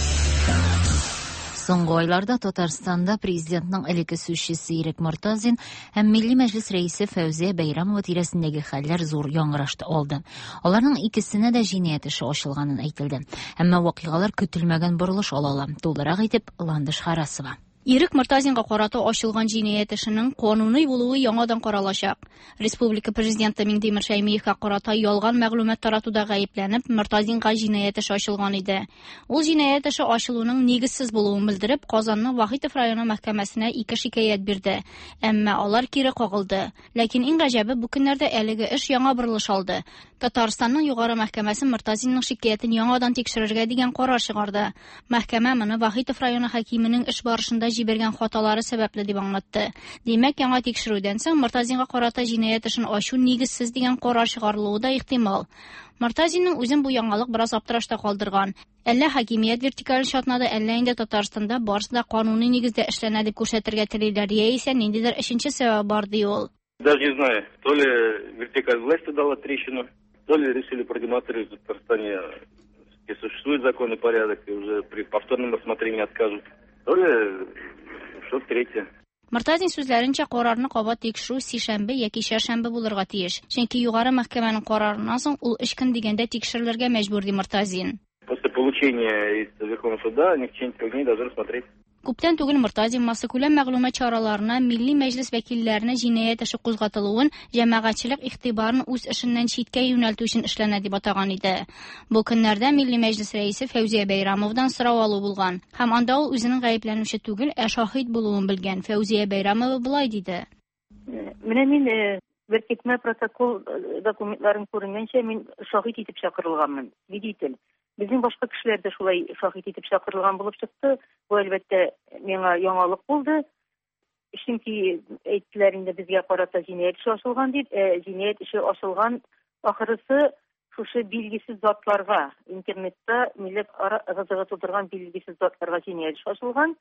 Соңгы айларда Татарстанда президентның элекке сүзчесе Ирек Мортазин һәм Милли Мәҗлес рәисе Фәүзия Бәйрәмова тирәсендәге хәлләр зур яңгырашты алды. Аларның икесенә дә җинаять эше ачылганын әйтелде. Әмма вакыйгалар көтелмәгән борылыш ала. Тулырак итеп Ландыш Харасова. Ирек Мортазинга карата ачылган җинаять эшенең кануни булуы яңадан каралачак. Республика президенты Минтимер Шәймиевкә карата ялган мәгълүмат таратуда гаепләнеп, Мортазинга җинаять эше ачылган иде. Ул җинаять эше ачылуның нигезсез булуын белдереп, Казанның Вахитов районы мәхкәмәсенә 2 шикаят бирде. Әмма алар кире кагылды. Ләкин иң гаҗәбе бу көннәрдә әлеге эш яңа борылыш алды. Татарстанның югары мәхкәмәсе Мортазинның шикаятен яңадан тикшерергә дигән карар чыгарды. Мәхкәмә моны Вахитов районы хакимының эш барышында җибәргән хаталары сәбәпле дип аңлатты. Димәк, яңа тикшерүдән соң Мортазинга карата җинаять эшен ачу нигезсез дигән карар чыгарылуы да ихтимал. Мортазинның үзен бу яңалык бераз аптырашта калдырган. Әллә хакимият вертикаль шатнады, әллә инде Татарстанда барысы да кануни нигездә эшләнә дип күрсәтергә телиләр, яисә ниндидер өченче сәбәп бар ди ул. Даже не знаю, то ли вертикаль власти дала трещину, то ли решили продемонстрировать в Татарстане, где существует закон и порядок, и уже при повторном рассмотрении откажут, то ли что-то третье. Мортазин сүзләренчә, карарны кабат тикшерү сишәмбе яки шәршәмбе булырга тиеш. Чөнки югары мәхкәмәнең карарыннан соң ул 3 көн дигәндә тикшерелергә мәҗбүр ди Мортазин. После получения из Верховного суда они в течение 3 дней должны рассмотреть. Күптән түгел Мортазин массакүләм мәгълүмат чараларына Милли Мәҗлес вәкилләренә җинаять эше кузгатылуын, җәмәгатьчелек игътибарын үз эшеннән читкә юнәлтү өчен эшләнә дип атаган иде. Бу көннәрдә Милли Мәҗлес рәисе Фәүзия Бәйрәмовдан сорау алу булган. Һәм анда ул үзенең гаепләнүче түгел, ә шаһид булуын белгән. Фәүзия Бәйрәмова булай диде. Менә мин беркетмә протокол документларын күренгәнчә мин шаһид итеп чакырылганмын. Видитель. Безнең башка кешеләр дә шулай шаһид итеп чакырылган булып чыкты. Бу әлбәттә миңа яңалык булды. Чөнки әйттеләр инде безгә карата җинаять эше ачылган дип, җинаять эше ачылган ахырысы шушы билгесез затларга, интернетта милләт ара гызыгы тудырган билгесез затларга җинаять эше ачылган.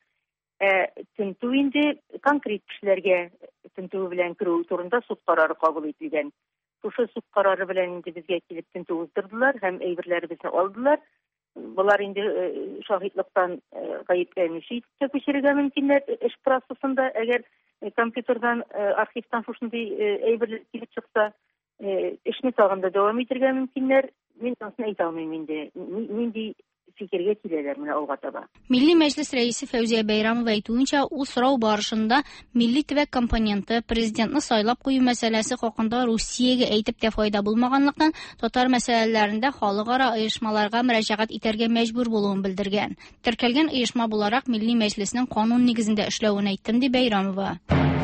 Тинтү инде конкрет кешеләргә тинтү белән керү турында суд карары кабул ителгән. Шушы суд карары белән инде безгә килеп тинтү уздырдылар һәм әйберләребезне алдылар. Булар инде шаһидлыктан гаепләнүче итеп күчерергә мөмкинләр эш процессында, әгәр компьютердан, архивтан шушындый әйберләр килеп чыкса, эшне тагында дәвам итәргә мөмкинләр. Мин аны әйтә алмыйм инде. Нинди фикергә киләләр менә алга таба. Милли Мәҗлес рәисе Фәүзия Бәйрәмова әйтүенчә, ул сорау барышында милли төбәк компоненты президентны сайлап кую мәсьәләсе хакында Русиягә әйтеп тә файда булмаганлыктан, татар мәсьәләләрендә халыкара оешмаларга мөрәҗәгать итәргә мәҗбүр булуын белдергән. Теркәлгән оешма буларак Милли Мәҗлеснең канун нигезендә эшләвен әйттем ди Бәйрәмова.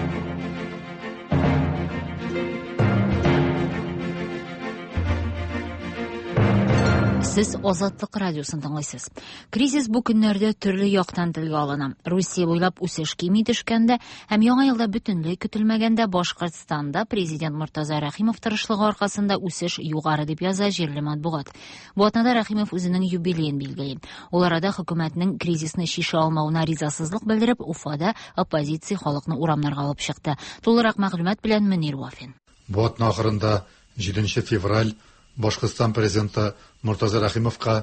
Сез Азатлык радиосын тыңлайсыз. Кризис бу көннәрдә төрле яктан телгә алына. Русия буйлап үсеш кими төшкәндә һәм яңа елда бөтенләй көтелмәгәндә Башкортстанда президент Муртаза Рәхимов тырышлыгы аркасында үсеш югары дип яза җирле матбугат. Бу атнада Рәхимов үзенең юбилеен билгели. Ул арада хөкүмәтнең кризисны шиша алмауына ризасызлык белдереп, Уфада оппозиция халыкны урамнарга алып чыкты. Тулырак мәгълүмат белән Мөнир Вафин. Бу атна ахырында 7 февраль Башкортстан президенты Муртаза Рәхимовка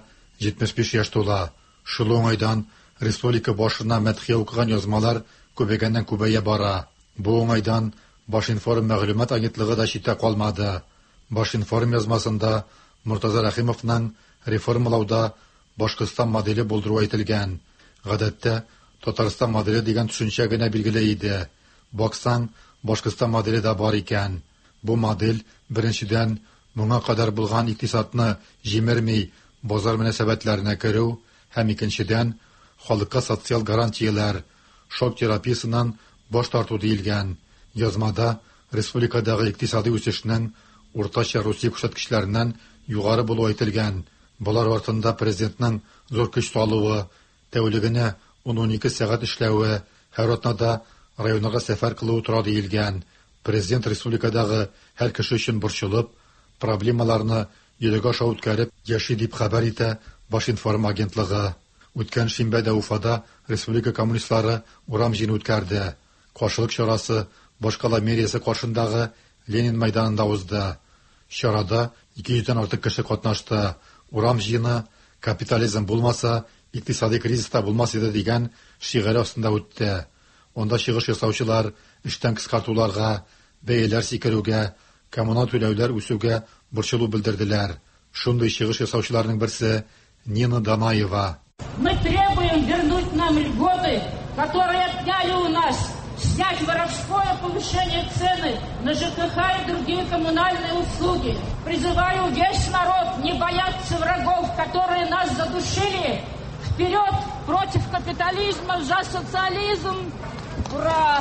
75 яшь тула. Шул уңайдан республика башына мәдхия укыган язмалар күбәйгәннән күбәя бара. Бу уңайдан Башинформ мәгълүмат агентлыгы да читтә калмады. Башинформ язмасында Муртаза Рәхимовның реформалауда Башкортстан моделе булдыру әйтелгән. Гадәттә Татарстан моделе дигән төшенчә генә билгеле иде. Баксаң, Башкортстан моделе да бар икән. Бу модель беренчедән моңа кадәр булган икътисадны җимерми, базар мөнәсәбәтләренә керү һәм икенчедән халыкка социаль гарантиялар, шок терапиясеннән баш тарту диелгән. Язмада республикадагы икътисади үсешнең уртача Русия күрсәткечләреннән югары булуы әйтелгән. Булар артында президентның зур көч салуы, тәүлегенә 10-12 сәгать эшләве, һәр атнада районга сәфәр кылуы тора диелгән. Президент республикадагы һәр кеше өчен борчылып, проблемаларны йөрәгә аша үткәреп яши дип хәбәр итә Башинформ агентлыгы. Үткән шимбәдә Уфада республика коммунистлары урам җыены үткәрде. Каршылык чарасы Башкала мэриясе каршындагы Ленин мәйданында узды. Чарада 200-дән артык кеше катнашты. Урам җыены капитализм булмаса, икътисади кризиста булмас иде дигән шигырь астында үтте. Онда чыгыш ясаучылар эштән кыскартуларга, бәяләр сикерүгә, коммунал түләүләр үсүгә борчылу белдерделәр. Шундый чыгыш ясаучыларның берсе Нина Данаева. Мы требуем вернуть нам льготы, которые отняли у нас, снять воровское повышение цены на ЖКХ и другие коммунальные услуги. Призываю весь народ не бояться врагов, которые нас задушили. Вперед против капитализма, за социализм! Ура!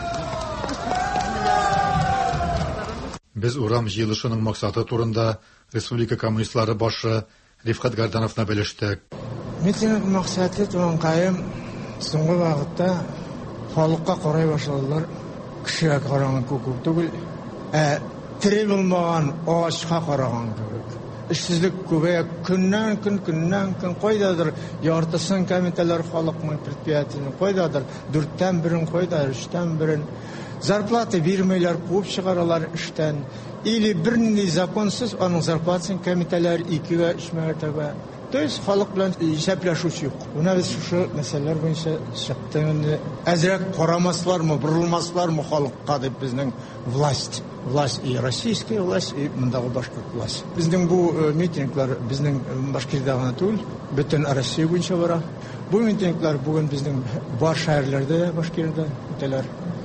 Без урам җыелышының максаты турында республика коммунистлары башы Рифкат Гардановна белештек. Митинг максаты туңкайым соңгы вакытта халыкка карай башладылар. Кешегә караган күк түгел, тире булмаган агачка караган кебек. Эшсезлек күбәя көннән көн кайдадыр яртысын комитетлар халыкның предприятиесен кайдадыр 4тән 1-ен кайдадыр 3тән 1-ен зарплата бирмәйләр куып чыгаралар эштән или бернинди законсыз аның зарплатасын комитетлар 2-гә 3 мәртәбә. То есть халык белән исәпләшү юк. Уна без шушы мәсьәләләр буенча чыктыгы әзрәк карамаслармы, бурылмаслармы халыкка дип безнең власть и российская власть и мондагы башка власть. Безнең бу митинглар безнең Башкирдә гына түгел, бөтен Россия буенча бара. Бу митинглар бүген безнең бар шәһәрләрдә Башкирдә үтәләр.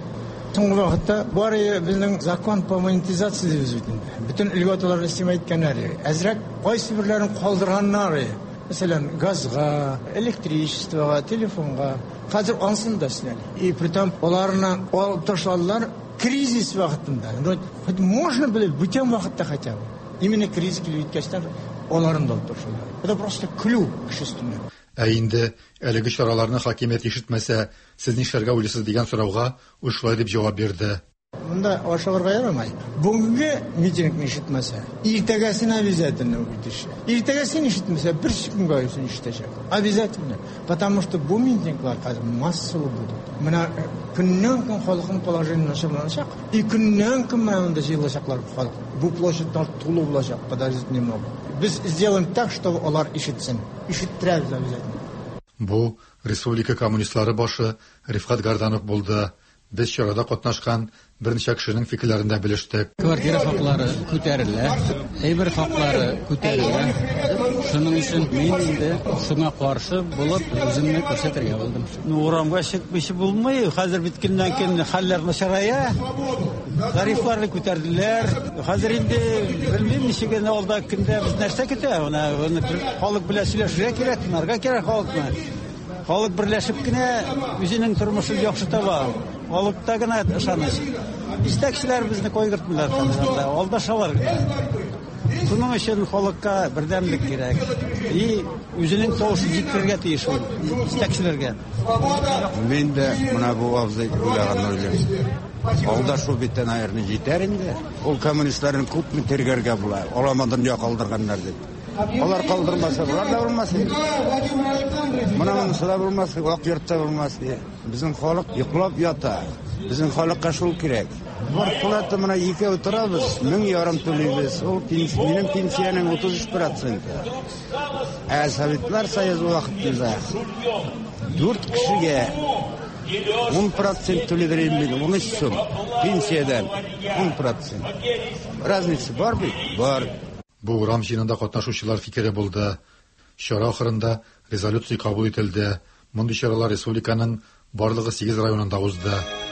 Соңгы вакытта бары безнең закон по монетизации үзүтендә. Бөтен льготаларны истемә иткәннәр. Әзрәк кайсы бирләрен калдырганнар. Мәсәлән, газга, электричествога, телефонга. Хәзер ансын да синәл. И притом аларны ташладылар кризис вакытында. Хоть можно было бүтән вакытта хотя бы. Именно кризис килеп иткәчтән аларны да ташлады. Это просто клю кешесенә. Инде әлеге чараларны хакимият ишетмәсә, сез нишләргә уйлыйсыз дигән сорауга ул шулай дип җавап бирде. Монда ашыгырга ярамый. Бүгенге митингны ишетмәсә, иртәгәсен обязательно үтеш. Иртәгәсен ишетмәсә, бер секундга өчен ишетәчәк. Обязательно. Потому что бу митинглар хәзер массалы булды. Менә көннән-көн халыкның положениесы начарланачак. И көннән-көн монда җыелачаклар халык. Бу площадьтар тулы булачак, подождите немного. Biz сделаем так, чтобы алар ишетсен. Ишеттерәбез обязательно. Бу республика коммунистлары башы Рифкат Гарданов булды. Без чарада катнашкан берничә кешенең фикерләрендә белештек. Квартира хаклары күтәрелә, әйбер хаклары күтәрелә. Шуның өчен мин инде шуңа каршы булып үземне күрсәтергә булдым. Урамга чыкмыйчы булмый, хәзер биткәннән кин хәлләр начарая. Тарифларны күтәрделәр. Хәзер инде белмим ничек алда көндә без нәрсә көтә. Халык белән сөйләшергә кирәк, нарга кирәк халыкны. Халык берләшеп кенә үзенең тормышын яхшы таба. Халыкта гына ышаныч. Истәкчеләр безне кайгыртмыйлар таңда, алдашалар. Шуның өчен халыкка бердәмлек кирәк. И үзенең тавышын җиткергә тиеш ул истәкчеләргә. Мен дә моны бу абзый уйлаган уйлыйм. Алдашу биттән аерны җитәр инде. Ул коммунистларны күпме тергәргә була. Аламадан калдырганнар дип. Алар калдырмаса, булар да булмас. Монысы да булмас, ак йортта булмас. Безнең халык йоклап ята. Безнең халыкка шул кирәк. Зарплата менә 2 утырабыз, 1000 түлибез. Ул минем пенсиянең 33%. Советлар Союзы вакытында 4 кешегә 10% түледер инде, 13 сум пенсиядан 10%. Разница бар бит? Бар. Бу урам җыенында катнашучылар фикере булды. Чара ахырында резолюция кабул ителде. Мондый чаралар республиканың барлыгы 8 районында узды.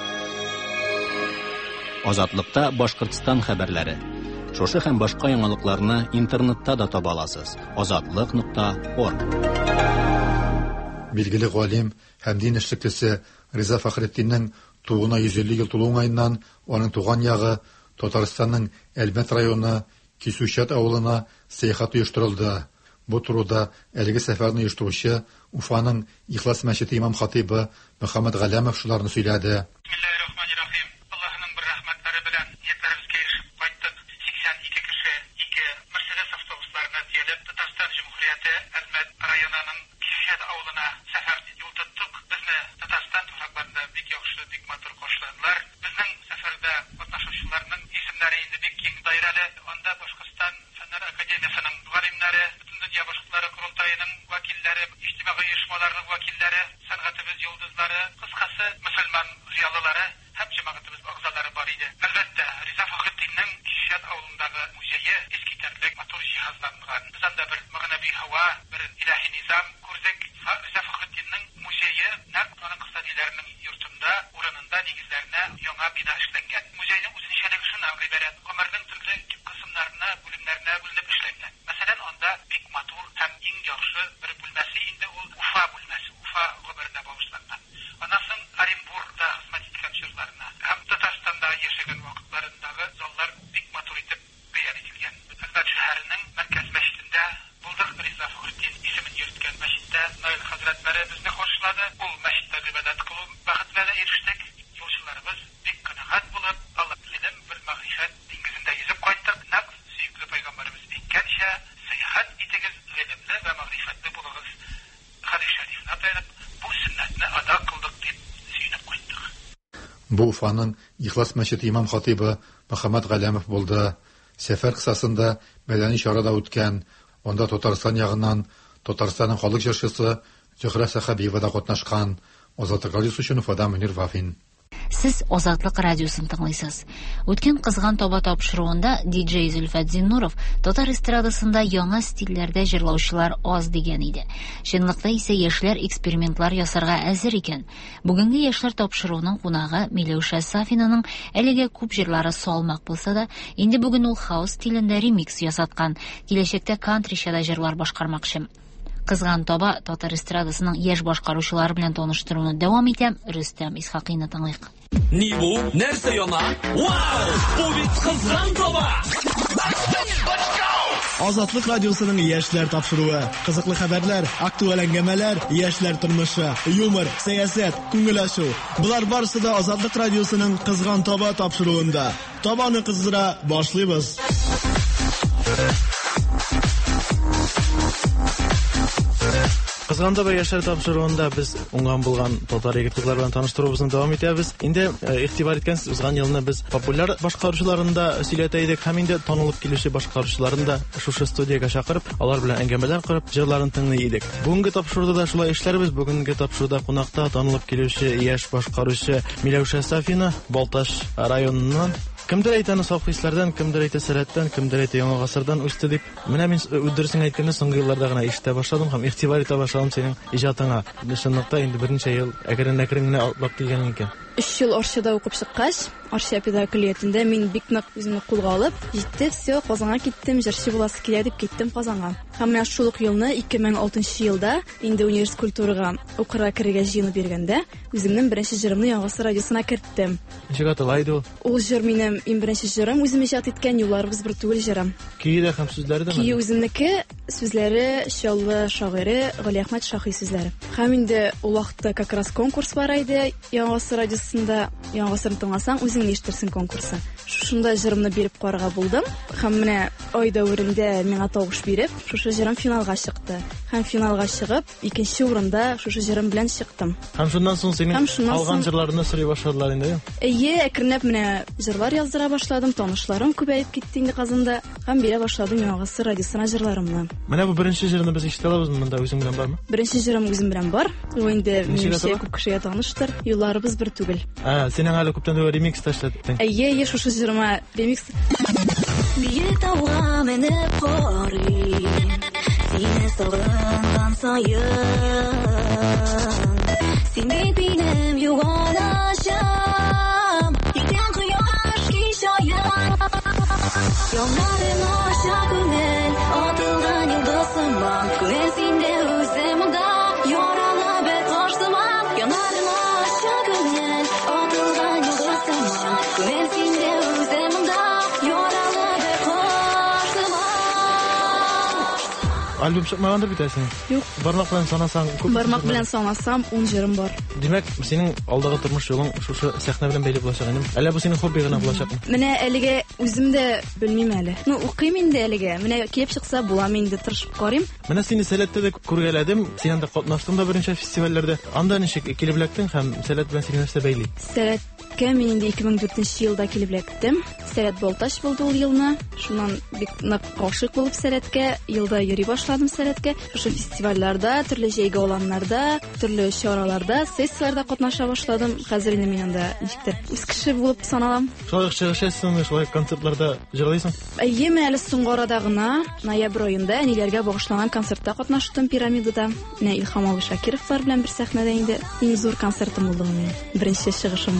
Азатлыкта Башкортстан хәбәрләре. Шушы һәм башка яңалыкларны интернетта да таба аласыз. Azatlyk.org. Билгеле галим һәм дин эшлеклесе Риза Фахретдиннең тугына 150 ел тулуыңайнан аның туган ягы Татарстанның Әлмәт районы Кисүчат авылына сәяхәт оештырылды. Бу турыда әлеге сәфәрне оештыручы Уфаның Ихлас мәчете имам хатибы Мөхәммәд Галәмов шуларны сөйләде. Аллаһның бер рәхмәтләре белән ниyatlәребезгә ирешеп кайттык. 82 кеше 2 Мерседес автобусларына төялеп Татарстан Җумһурияте Әлмәт районының Кисүчат авылына сәфәр юл тоттык. Безне Татарстан туфракларында бик яхшы, бик матур каршыладылар. Безнең сәфәрдә катнашучыларның исемнәре инде бик киң даирәле. Анда Башкортстан Фәннәр академиясының галимнәре, бөтен дөнья башкортлары курултаеның вәкилләре, иҗтимагый оешмаларның вәкилләре, сәнгатебез йолдызлары, кыскасы мөселман зыялылары һәм җәмәгатебез агзалары бар иде. Әлбәттә, Риза Фахретдиннең Кисүчат авылындагы музее искитәрлек матур җиһазланган. Без анда бер мәгънәви һава, бер илаһи низам күрдек. Риза Фахретдиннең музее нәкъ аның кысадиләренең яңа бина эшләнгән. Музейның үзенчәлеге шуннан гыйбарәт. Гомернең төрле кысымнарына, бүлемнәренә бүленеп эшләнгән. Мәсәлән, анда бик матур һәм иң яхшы бер бүлмәсе инде ул Уфа бүлмәсе. Уфа гомеренә багышланган. Аннан соң Оренбургда хезмәт иткән чорларына һәм Татарстанда яшәгән вакытларындагы заллар бик матур итеп бәян ителгән. Әлбәттә шәһәрнең мәркәз мәчетендә булдык Риза Фәхретдин исемен йөрткән мәчеттә Наил хәзрәтләре безне каршылады. Ул мәчеттә гыйбадәт кылу бәхетенә ирештек. Юлчыларыбыз бик канәгать булып, Алла илем бер мәгърифәт диңгезендә йөзеп кайттык. Нәкъ сөйкле пайгамбарыбыз әйткәнчә, сәяхәт итегез, гыйлемле ва мәгърифәтле булыгыз. Хәдис шәрифне таянып, бу сөннәтне ада кылдык дип сөйнәп кайттык. Бу Уфаның Ихлас мәчете имам-хатибы Мөхәммәд Галәмов булды. Сәфәр кысасында мәдәни чарада үткән. Онда Татарстан ягыннан Татарстанның халык җырчысы Зөһрә Сәхәбиева да катнашкан. Азатлык радиосы өчен Уфадан Мөнир Вафин. Сез Азатлык радиосын тыңлыйсыз. Үткән кызган таба тапшыруында диджей Зөлфәт Зиннуров татар эстрадасында яңа стильләрдә җырлаучылар аз дигән иде. Чынлыкта исә яшьләр экспериментлар ясарга әзер икән. Бүгенге яшьләр тапшыруының кунагы Миләүшә Сафинаның әлегә күп җырлары салмак булса да, инде бүген ул хаус стилендә ремикс ясаткан. Киләчәктә кантричада җырлар башкармакчы. Кызган таба татар эстрадасының яшь башкаручылары белән таныштыруны дәвам итәм. Рөстәм Исхакыйны тыңлыйк. Ни бу? Нәрсә яна? Вау! Бу бит кызган таба! Азатлык радиосының яшьләр тапшыруы. Кызыклы хәбәрләр, актуаль әңгәмәләр, яшьләр тормышы, юмор, сәясәт, күңел ачу. Булар барысы да Азатлык радиосының кызган таба тапшыруында. Табаны кыздыра башлыйбыз. Кызганда яшьләр тапшыруында без уңган булган татар егетләр белән таныштыруыбызны дәвам итәбез. Инде игътибар иткәнсез, узган елны без популяр башкаручыларында сөйләтә идек һәм инде танылып килүче башкаручыларында шушы студиягә чакырып, алар белән әңгәмәләр корып, җырларын тыңлый идек. Бүгенге тапшыруда да шулай эшләрбез. Бүгенге тапшыруда кунакта танылып килүче яшь башкаручы Миләүшә Сафина, Балташ районыннан. Кемдер әйтәне саф хисләрдән, кемдер әйтә сәләттән, кемдер әйтә яңа гасырдан үсте дип. Менә мин үдерсең әйткәндә соңгы елларда гына ишетә башладым һәм игътибар итә башладым синең иҗатыңа. Чынлыкта инде берничә ел әкрен-әкрен генә атлап килгән икән. 3 ел Арчада укып чыккач, Арча педагогиятендә мин бик нык үземне кулга алып, җитте, все, Казанга киттем, җырчы буласы килә дип киттем Казанга. Һәм менә шул ук елны 2006 елда инде университет культурага укырга керергә җыенып биргәндә, үземнең беренче җырымны Яңгасы радиосына керттем. Ничек аталайды ул? Ул җыр минем иң беренче җырым, үзем иҗат иткән юлларыбыз бер түгел җырым. Көйдә һәм сүзләре дә. Көй үземнеке, сүзләре Чаллы шагыйре Гали Әхмәт Шаһи сүзләре. Һәм инде ул вакытта как раз конкурс бар иде Яңгасы радиосында. Яңгысын тыңласаң, үзеңне ишетерсең конкурсы. Шунда җырымны биреп карарга булдым. Һәм менә ай дәверендә миңа тавыш биреп, шушы җырым финалга чыкты. Һәм финалга чыгып, икенче урында шушы җырым белән чыктым. Һәм шуннан соң синең алган җырларны сорый башладылар инде. Әкренләп менә җырлар яздыра башладым, танышларым күбәеп китте инде Казанда. Һәм бирә башладым Яңгысы радиосына җырларымны. Менә бу беренче җырны без ишетә алабызмы? Монда үзең белән бармы? Беренче җырым үзем белән бар. Ул инде минемчә күп кешегә таныштыр. Юлларыбыз бер түгел. Синең әле күптән дә ремикс ташлаттың. Шушы җырыма ремикс. Бие тауга менеп карыйм, сине сагынган сайын, син бит минем юганачам, икән кояш кичаян. Яңарым аша күңел, атылган йолдызыман, күңел синдә үземдә, яралы бер кашсыман. Яңарым аша күңел, атылган йолдызыман, күңел синдә үземдә, яралы бер кашсыман. Альбом чыкмагандыр бит әсең? Юк. Бармак белән санасаң, күп. Бармак белән санасам 10 җырым бар. Димәк, синең алдагы тормыш юлың шушы сәхнә белән бәйле булачак инде. Әллә бу синең хобби гына булачакмы? Менә әлегә үзем дә белмим әле. Укыйм инде әлегә. Менә килеп чыкса булам инде, тырышып карыйм. Менә сине сәләттә дә күргәләдем. Син анда катнаштың да беренче фестивальләрдә. Анда ничек килеп эләктең һәм сәләт белән сине нәрсә бәйли? Сәләткә мин инде 2004 елда килеп эләктем. Сәләт Балташ булды ул елны. Шуннан бик нык гашыйк булып сәләткә, елда йөри башладым сәләткә. Шушы фестивальләрдә, төрле җәйге аланнарда, төрле чараларда, сессияләрдә катнаша башладым. Хәзер инде мин анда ничектер үз кеше булып саналам. Шулай чыгышасың, шулай концертларда җырлыйсың? Әйеме, әле соңгы арада гына ноябрь аенда әниләргә багышланган концертта катнаштым Пирамидада. Менә Илһам Шакировлар белән бер сәхнәдә инде иң зур концертым булды минем. Беренче чыгышым булды.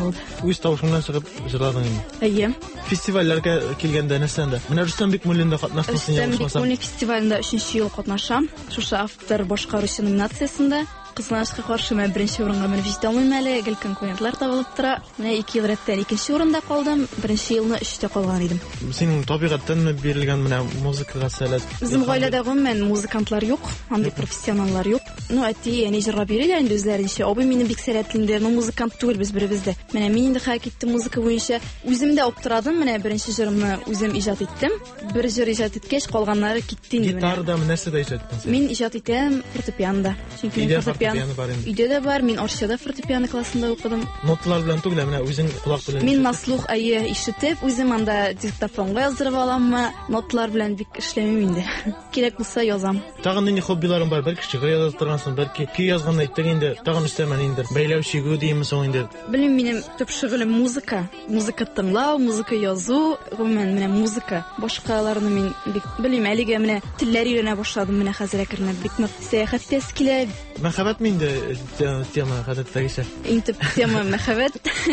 үз тавышыңнан чыгып җырладың инде. Әйе. Фестивальләргә килгәндә нәрсәндә? Менә Рөстәм Бикмуллин да катнашмасын Рөстәм Бикмуллин фестивалендә 3нче ел катнашам. Шушы автор башкаручы номинациясендә. Кызганычка каршы мен беренче урынга менеп җитә алмыйм әле. Гел конкурентлар табылып тора. Менә 2 ел рәттән 2нче урында калдым. Беренче елны 3тә калган идем. Синең табигатьтән бирелгән менә музыкага сәләт. Безнең гаиләдә гомумән музыкантлар юк, андый профессионаллар юк. Әти, әни җырга бирелә инде үзләренчә. Абый минем бик сәләтле, музыкант түгел без беребездә. Менә мин инде киттем музыка буенча. Үзем дә оптырадым, менә беренче җырымны үзем иҗат иттем. Бер җыр иҗат иткәч, калганнары китте инде менә. Гитарда нәрсәдә иҗат иттең? Мин иҗат итәм фортепианода. Чөнки фортепиано бар инде. Өйдә дә бар, мин Арчада фортепиано классында укыдым. Ноталар белән түгел, менә үзең кулак белән. Мин наслух ишетеп, үзем анда диктофонга яздырып аламмы, ноталар белән бик эшләмим инде. Кирәк булса язам. Тагын нинди хоббиларың бар? Бәлки шигырь язып торгансың, бәлки көй язганда әйттең инде, тагын өстәмә инде. Бәйләү чигү димме соң инде. Белмим, минем төп шөгылем музыка. Музыка тыңлау, музыка язу, гомумән менә музыка. Башкаларны мин бик белмим, әлегә менә телләр өйрәнә башладым, менә хәзер әкренләп бик нык сәяхәткә килә. Мәхәббәт инде тема гадәттәгечә. Иң төп тема мәхәббәт.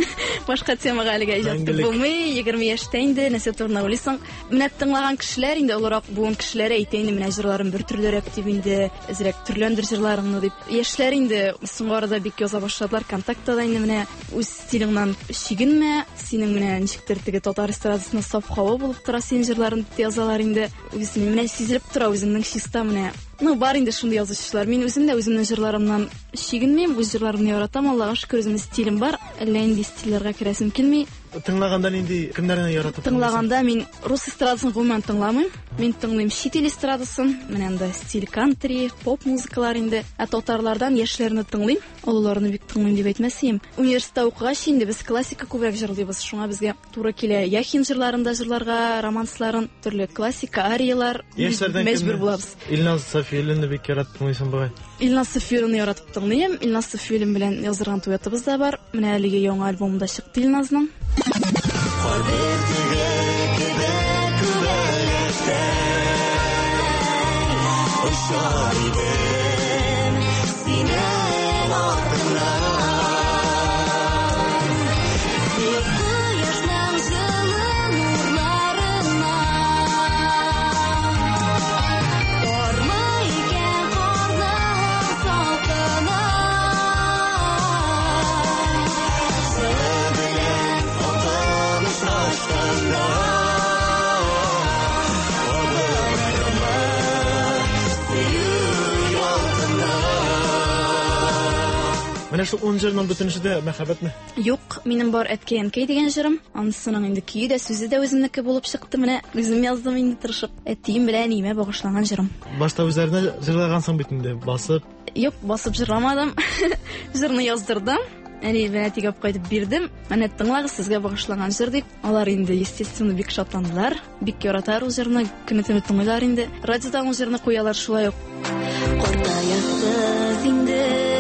Башка темага әлегә иҗат булмый. 20 яшьтә инде, нәрсә турында уйлыйсың? Менә тыңлаган кешеләр инде олорак буын кешеләре әйтә инде, менә җырларым бер төрлерәк дип инде, әзрәк төрләндер җырларыңны дип. Яшьләр инде соңгы арада бик яза башладылар, контактта да инде менә үз стилеңнән чигенмә, синең менә ничектер теге татар эстрадасында саф һава булып тора, син җырларың дип язалар инде. Үзем менә сизелеп тора, үзеңнең чиста менә. Бар инде шундый язучылар. Мин үзем дә үземнең җырларымнан чигенмим, үз җырларымны яратам, Аллага шөкер, үземнең стилем бар. Әллә инде стильләргә керәсем килми. Тыңлаганда инде кемнәрне яратып? Тыңлаганда мин рус эстрадасын гомумән тыңламыйм. Мин тыңлыйм чит ил эстрадасын, менә анда стиль кантри, поп музыкалар инде. Татарлардан яшьләрне тыңлыйм. Олыларны бик тыңлыйм дип әйтмәсем. Университетта укыгач инде без классика күбрәк җырлыйбыз. Шуңа безгә туры килә Яхин җырларында җырларга, романсларын, төрле классика ариялар мәҗбүр булабыз. Илназ Сафиуллинны бик яратмыйсың бугай. Илназ Сафиуллинны яратып тыңлыйм. Илназ Сафиуллин белән яздырган дуэтыбыз да бар. Менә әлеге яңа альбомда чыкты Илназның. Менә шул 10 җырның бөтенесе мәхәббәтме? Юк, минем бар әткәй дигән җырым. Анысының инде көе дә, сүзе дә үземнеке булып чыкты. Менә үзем яздым инде тырышып. Әтием белән нимә багышланган җырым. Башта үзләренә җырлагансың бит инде, басып. Юк, басып җырламадым. Җырны яздырдым. Әни белән әтигә кайтып бирдем. Менә тыңлагыз, сезгә багышланган җыр дип. Алар инде естественно бик шатландылар. Бик яраталар ул җырны, көне-төне тыңлыйлар инде. Радиодан ул җырны куялар шулай ук. Картаясыз инде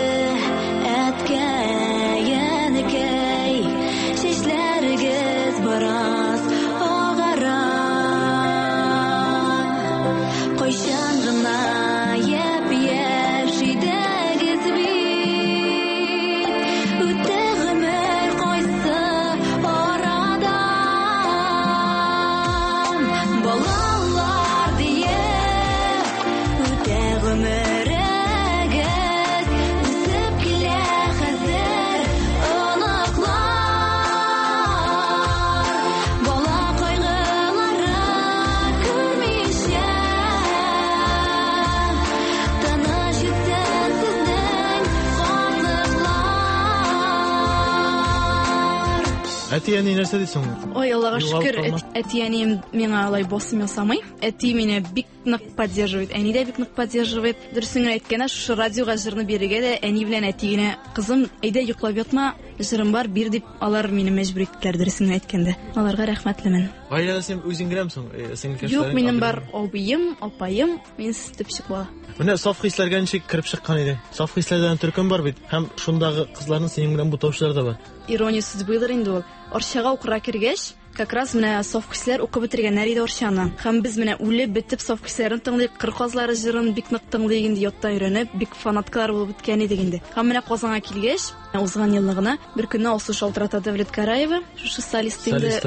Әти-әни нәрсә дисең? Ой, Аллага шөкер, әти-әнием миңа алай басым ясамый. Әти мине бик нык поддерживает, әни дә бик нык поддерживает. Дөресен әйткәндә, шушы радиога җырны бирергә дә әни белән әти генә, кызым, әйдә йоклап ятма, җырым бар, бир дип алар мине мәҗбүр иттеләр, дөресен әйткәндә. Аларга рәхмәтлемен. Гаиләдә син үзең генәмсең? Юк, минем бар абыем, апаем, мин төпчек бала. Менә саф хисләргә ничек кирип чыккан иде? Саф хисләрдән төркем бар бит. Һәм шундагы кызларның синең белән бу тавышлары да бар. Ирония сүзбыйлар инде ул. Арчага укырга кергәч, как раз менә саф хисләр укып бетергәннәр иде Арчаны. Һәм без менә үлеп бетеп саф хисләрен тыңлыйк, кыр казлары җырын бик нык тыңлыйк инде, ятта өйрәнеп, бик фанаткалар булып беткән идек инде. Һәм менә Казанга килгәч, Узган еллыгына бер көнне Алсу Шалтырата Давлет Караева, шушы солист инде,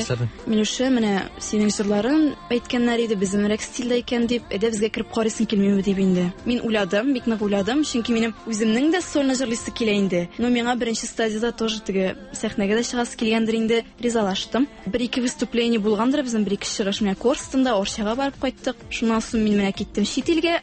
Миләүшә менә синең җырларын әйткәннәр иде, безнеңрәк стильдә икән дип, безгә кирип карыйсың килмәме дип инде. Мин уйладым, бик нык уйладым, чөнки минем үземнең дә сольно җырлыйсы килә инде. Но миңа беренче стадияда тоже теге сәхнәгә дә чыгасы килгәндер инде, ризалаштым. Бер-ике выступление булгандыр, безнең бер-ике чыгыш менә Корстында, Орчага барып кайттык. Шуннан соң мин менә киттем чит илгә,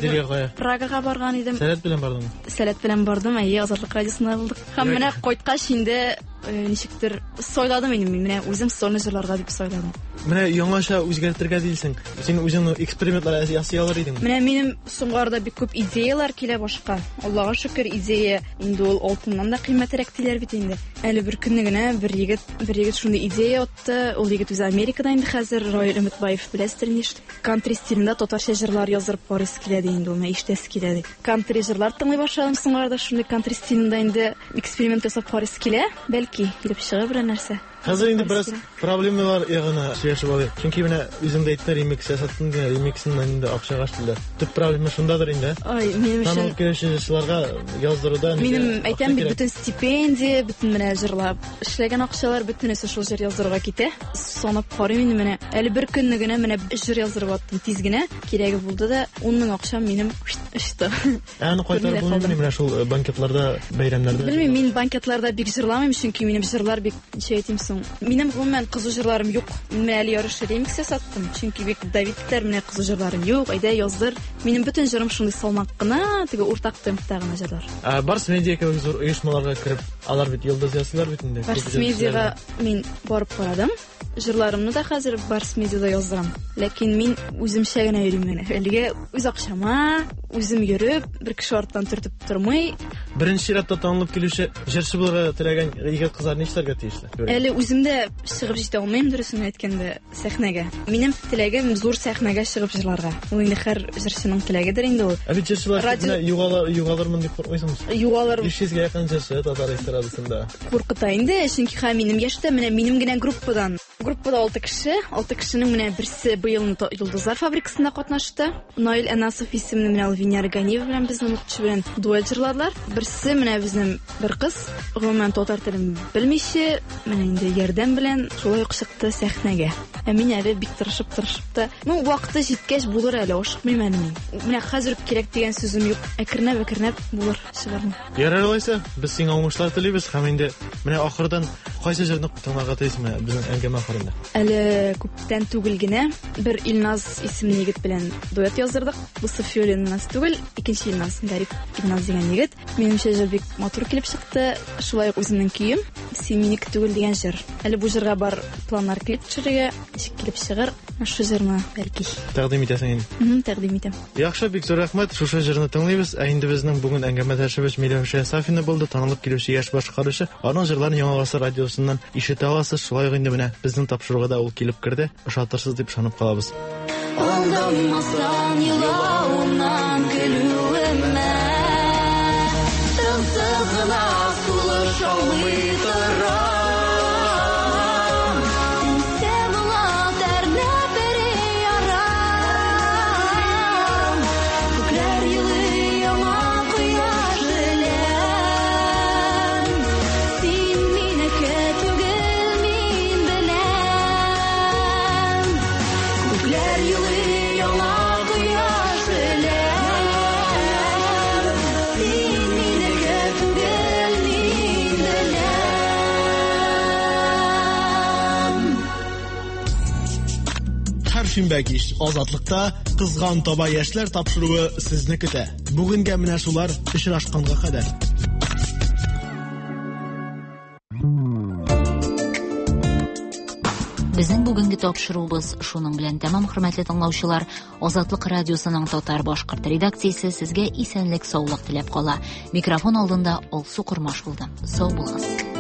Прагага барган идем. Сәләт белән бардым. Сәләт белән бардым, Азатлык радиосында булдык. Һәм менә кайткач инде ничектер сайладым инде, менә үзем сольно җырларга дип сайладым. Менә яңаша үзгәртергә дилсең. Син үзең экспериментлар ясый алыр идең. Менә минем соңгарда бик күп идеялар килә башка. Аллага шөкер, идея инде ул алтыннан да кыйммәтрәк диләр бит инде. Әле бер көнне генә бер егет шундый идея атты. Ул егет үзе Америкада инде хәзер, Раил Өметбаев беләсең ништ. Кантри стилендә татарча җырлар язып карыйсы килә ди инде, менә ишетәсе килә ди. Кантри җырлар тыңлый башладым, соңгарда шундый кантри стилендә инде эксперимент ясап карыйсы килә. Бәлки килеп чыгыр бер нәрсә. Хәзер инде бераз проблемалар ягына сөйләшеп алыйк. Чөнки менә үзеңдә әйттең, ремикс ясаттың, ремиксиннән инде акча гаштылар. Төп проблема шундадыр инде. Ай, минем өчен кешеләргә яздыруда минем әйтәм бит, бөтен стипендия, бөтен менә җырлап эшләгән акчалар бөтенесе шул җыр яздырырга китә. Санап карыйм инде менә. Әле бер көнне генә менә җыр яздырып аттым, тиз генә. Кирәге булды да 10 мең акчам минем иште. Аны кайтарып булмый менә шул банкетларда, бәйрәмнәрдә. Белмим, мин банкетларда бик җырламыйм, чөнки минем җырлар бик ничә Минем гомумән кызу җырларым юк. Мин әле ярыш ремикс ясаттым, чөнки бик Давидтер менә кызу җырларым юк. Әйдә яздыр. Минем бөтен җырым шундый салмак кына, теге уртак темпта гына җырлар. Барс медиа кебек зур оешмаларга кирип, алар бит йолдыз ясыйлар бит инде. Барс медиага мин барып карадым. Җырларымны да хәзер Барс медиада яздырам. Ләкин мин үземчә генә йөрим менә. Әлегә үз акчама, үзем йөреп, бер кеше арттан төртеп тормый. Беренче чиратта танылып килүче җырчы булырга теләгән егет кызлар нишләргә тиешле? Әле үземдә чыгып җитә алмыйм, дөресен әйткәндә, сәхнәгә. Минем теләгем зур сәхнәгә чыгып җырларга. Ул инде һәр җырчының теләгедер инде ул. Бит җырчылар менә югалырмын дип куркмыйсыңмы? Югалыр. 500-гә якын җырчы татар эстрадасында. Куркыта инде, чөнки минем яшьтә менә минем генә группада 6 кешенең менә берсе быел Йолдызлар фабрикасында катнашты. Наил Анасов исемле менә Винер Ганиев белән безнең укытучы белән дуэт җырладылар. Берсе менә безнең бер кыз, гомумән татар телен белмичә, менә инде ярдәм белән шулай ук чыкты сәхнәгә. Мин әле бик тырышып та, вакыты җиткәч булыр әле, ашыкмыйм әле мин. Менә хәзер кирәк дигән сүзем юк. Әкренәп булыр чыгармы. Ярар алайса, без сиңа уңышлар телибез һәм инде менә ахырдан кайсы җырны тыңларга телисеңме безнең әңгәмә ахырында? Әле күптән түгел генә бер Илназ исемле егет белән дуэт яздырдык. Бу София Илназ түгел, икенче Илназ, Гарип Илназ дигән егет. Минемчә җыр бик матур килеп чыкты. Шулай ук үземнең көем Син минеке түгел дигән җыр. Әле бу җырга бар планнар клип төшерергә, килеп чыгыр. Шу җырны бәлки тәкъдим итәсең инде. Тәкъдим итәм. Яхшы, бик зур рәхмәт. Шушы җырны тыңлыйбыз. Инде безнең бүген әңгәмәдәшебез Миләүшә Сафина булды, танылып килүче яшь башкаручы. Аның җырларын Яңа Гасыр радиосыннан ишетә аласыз. Шулай ук инде менә безнең тапшыруга да ул килеп керде. Ошатырсыз дип ышанып калабыз. Алдамастан елауынан көлүемә тынсыз гына сулыш алмый торам. Шимбә кич Азатлыкта кызган таба яшьләр тапшыруы сезне көтә. Бүгенгә менә шулар очрашканга кадәр. Безнең бүгенге тапшыруыбыз шуның белән тәмам, хөрмәтле тыңлаучылар. Азатлык радиосының татар-башкорт редакциясе сезгә исәнлек, саулык теләп кала. Микрофон алдында Алсу Курмаш булды. Сау булыгыз.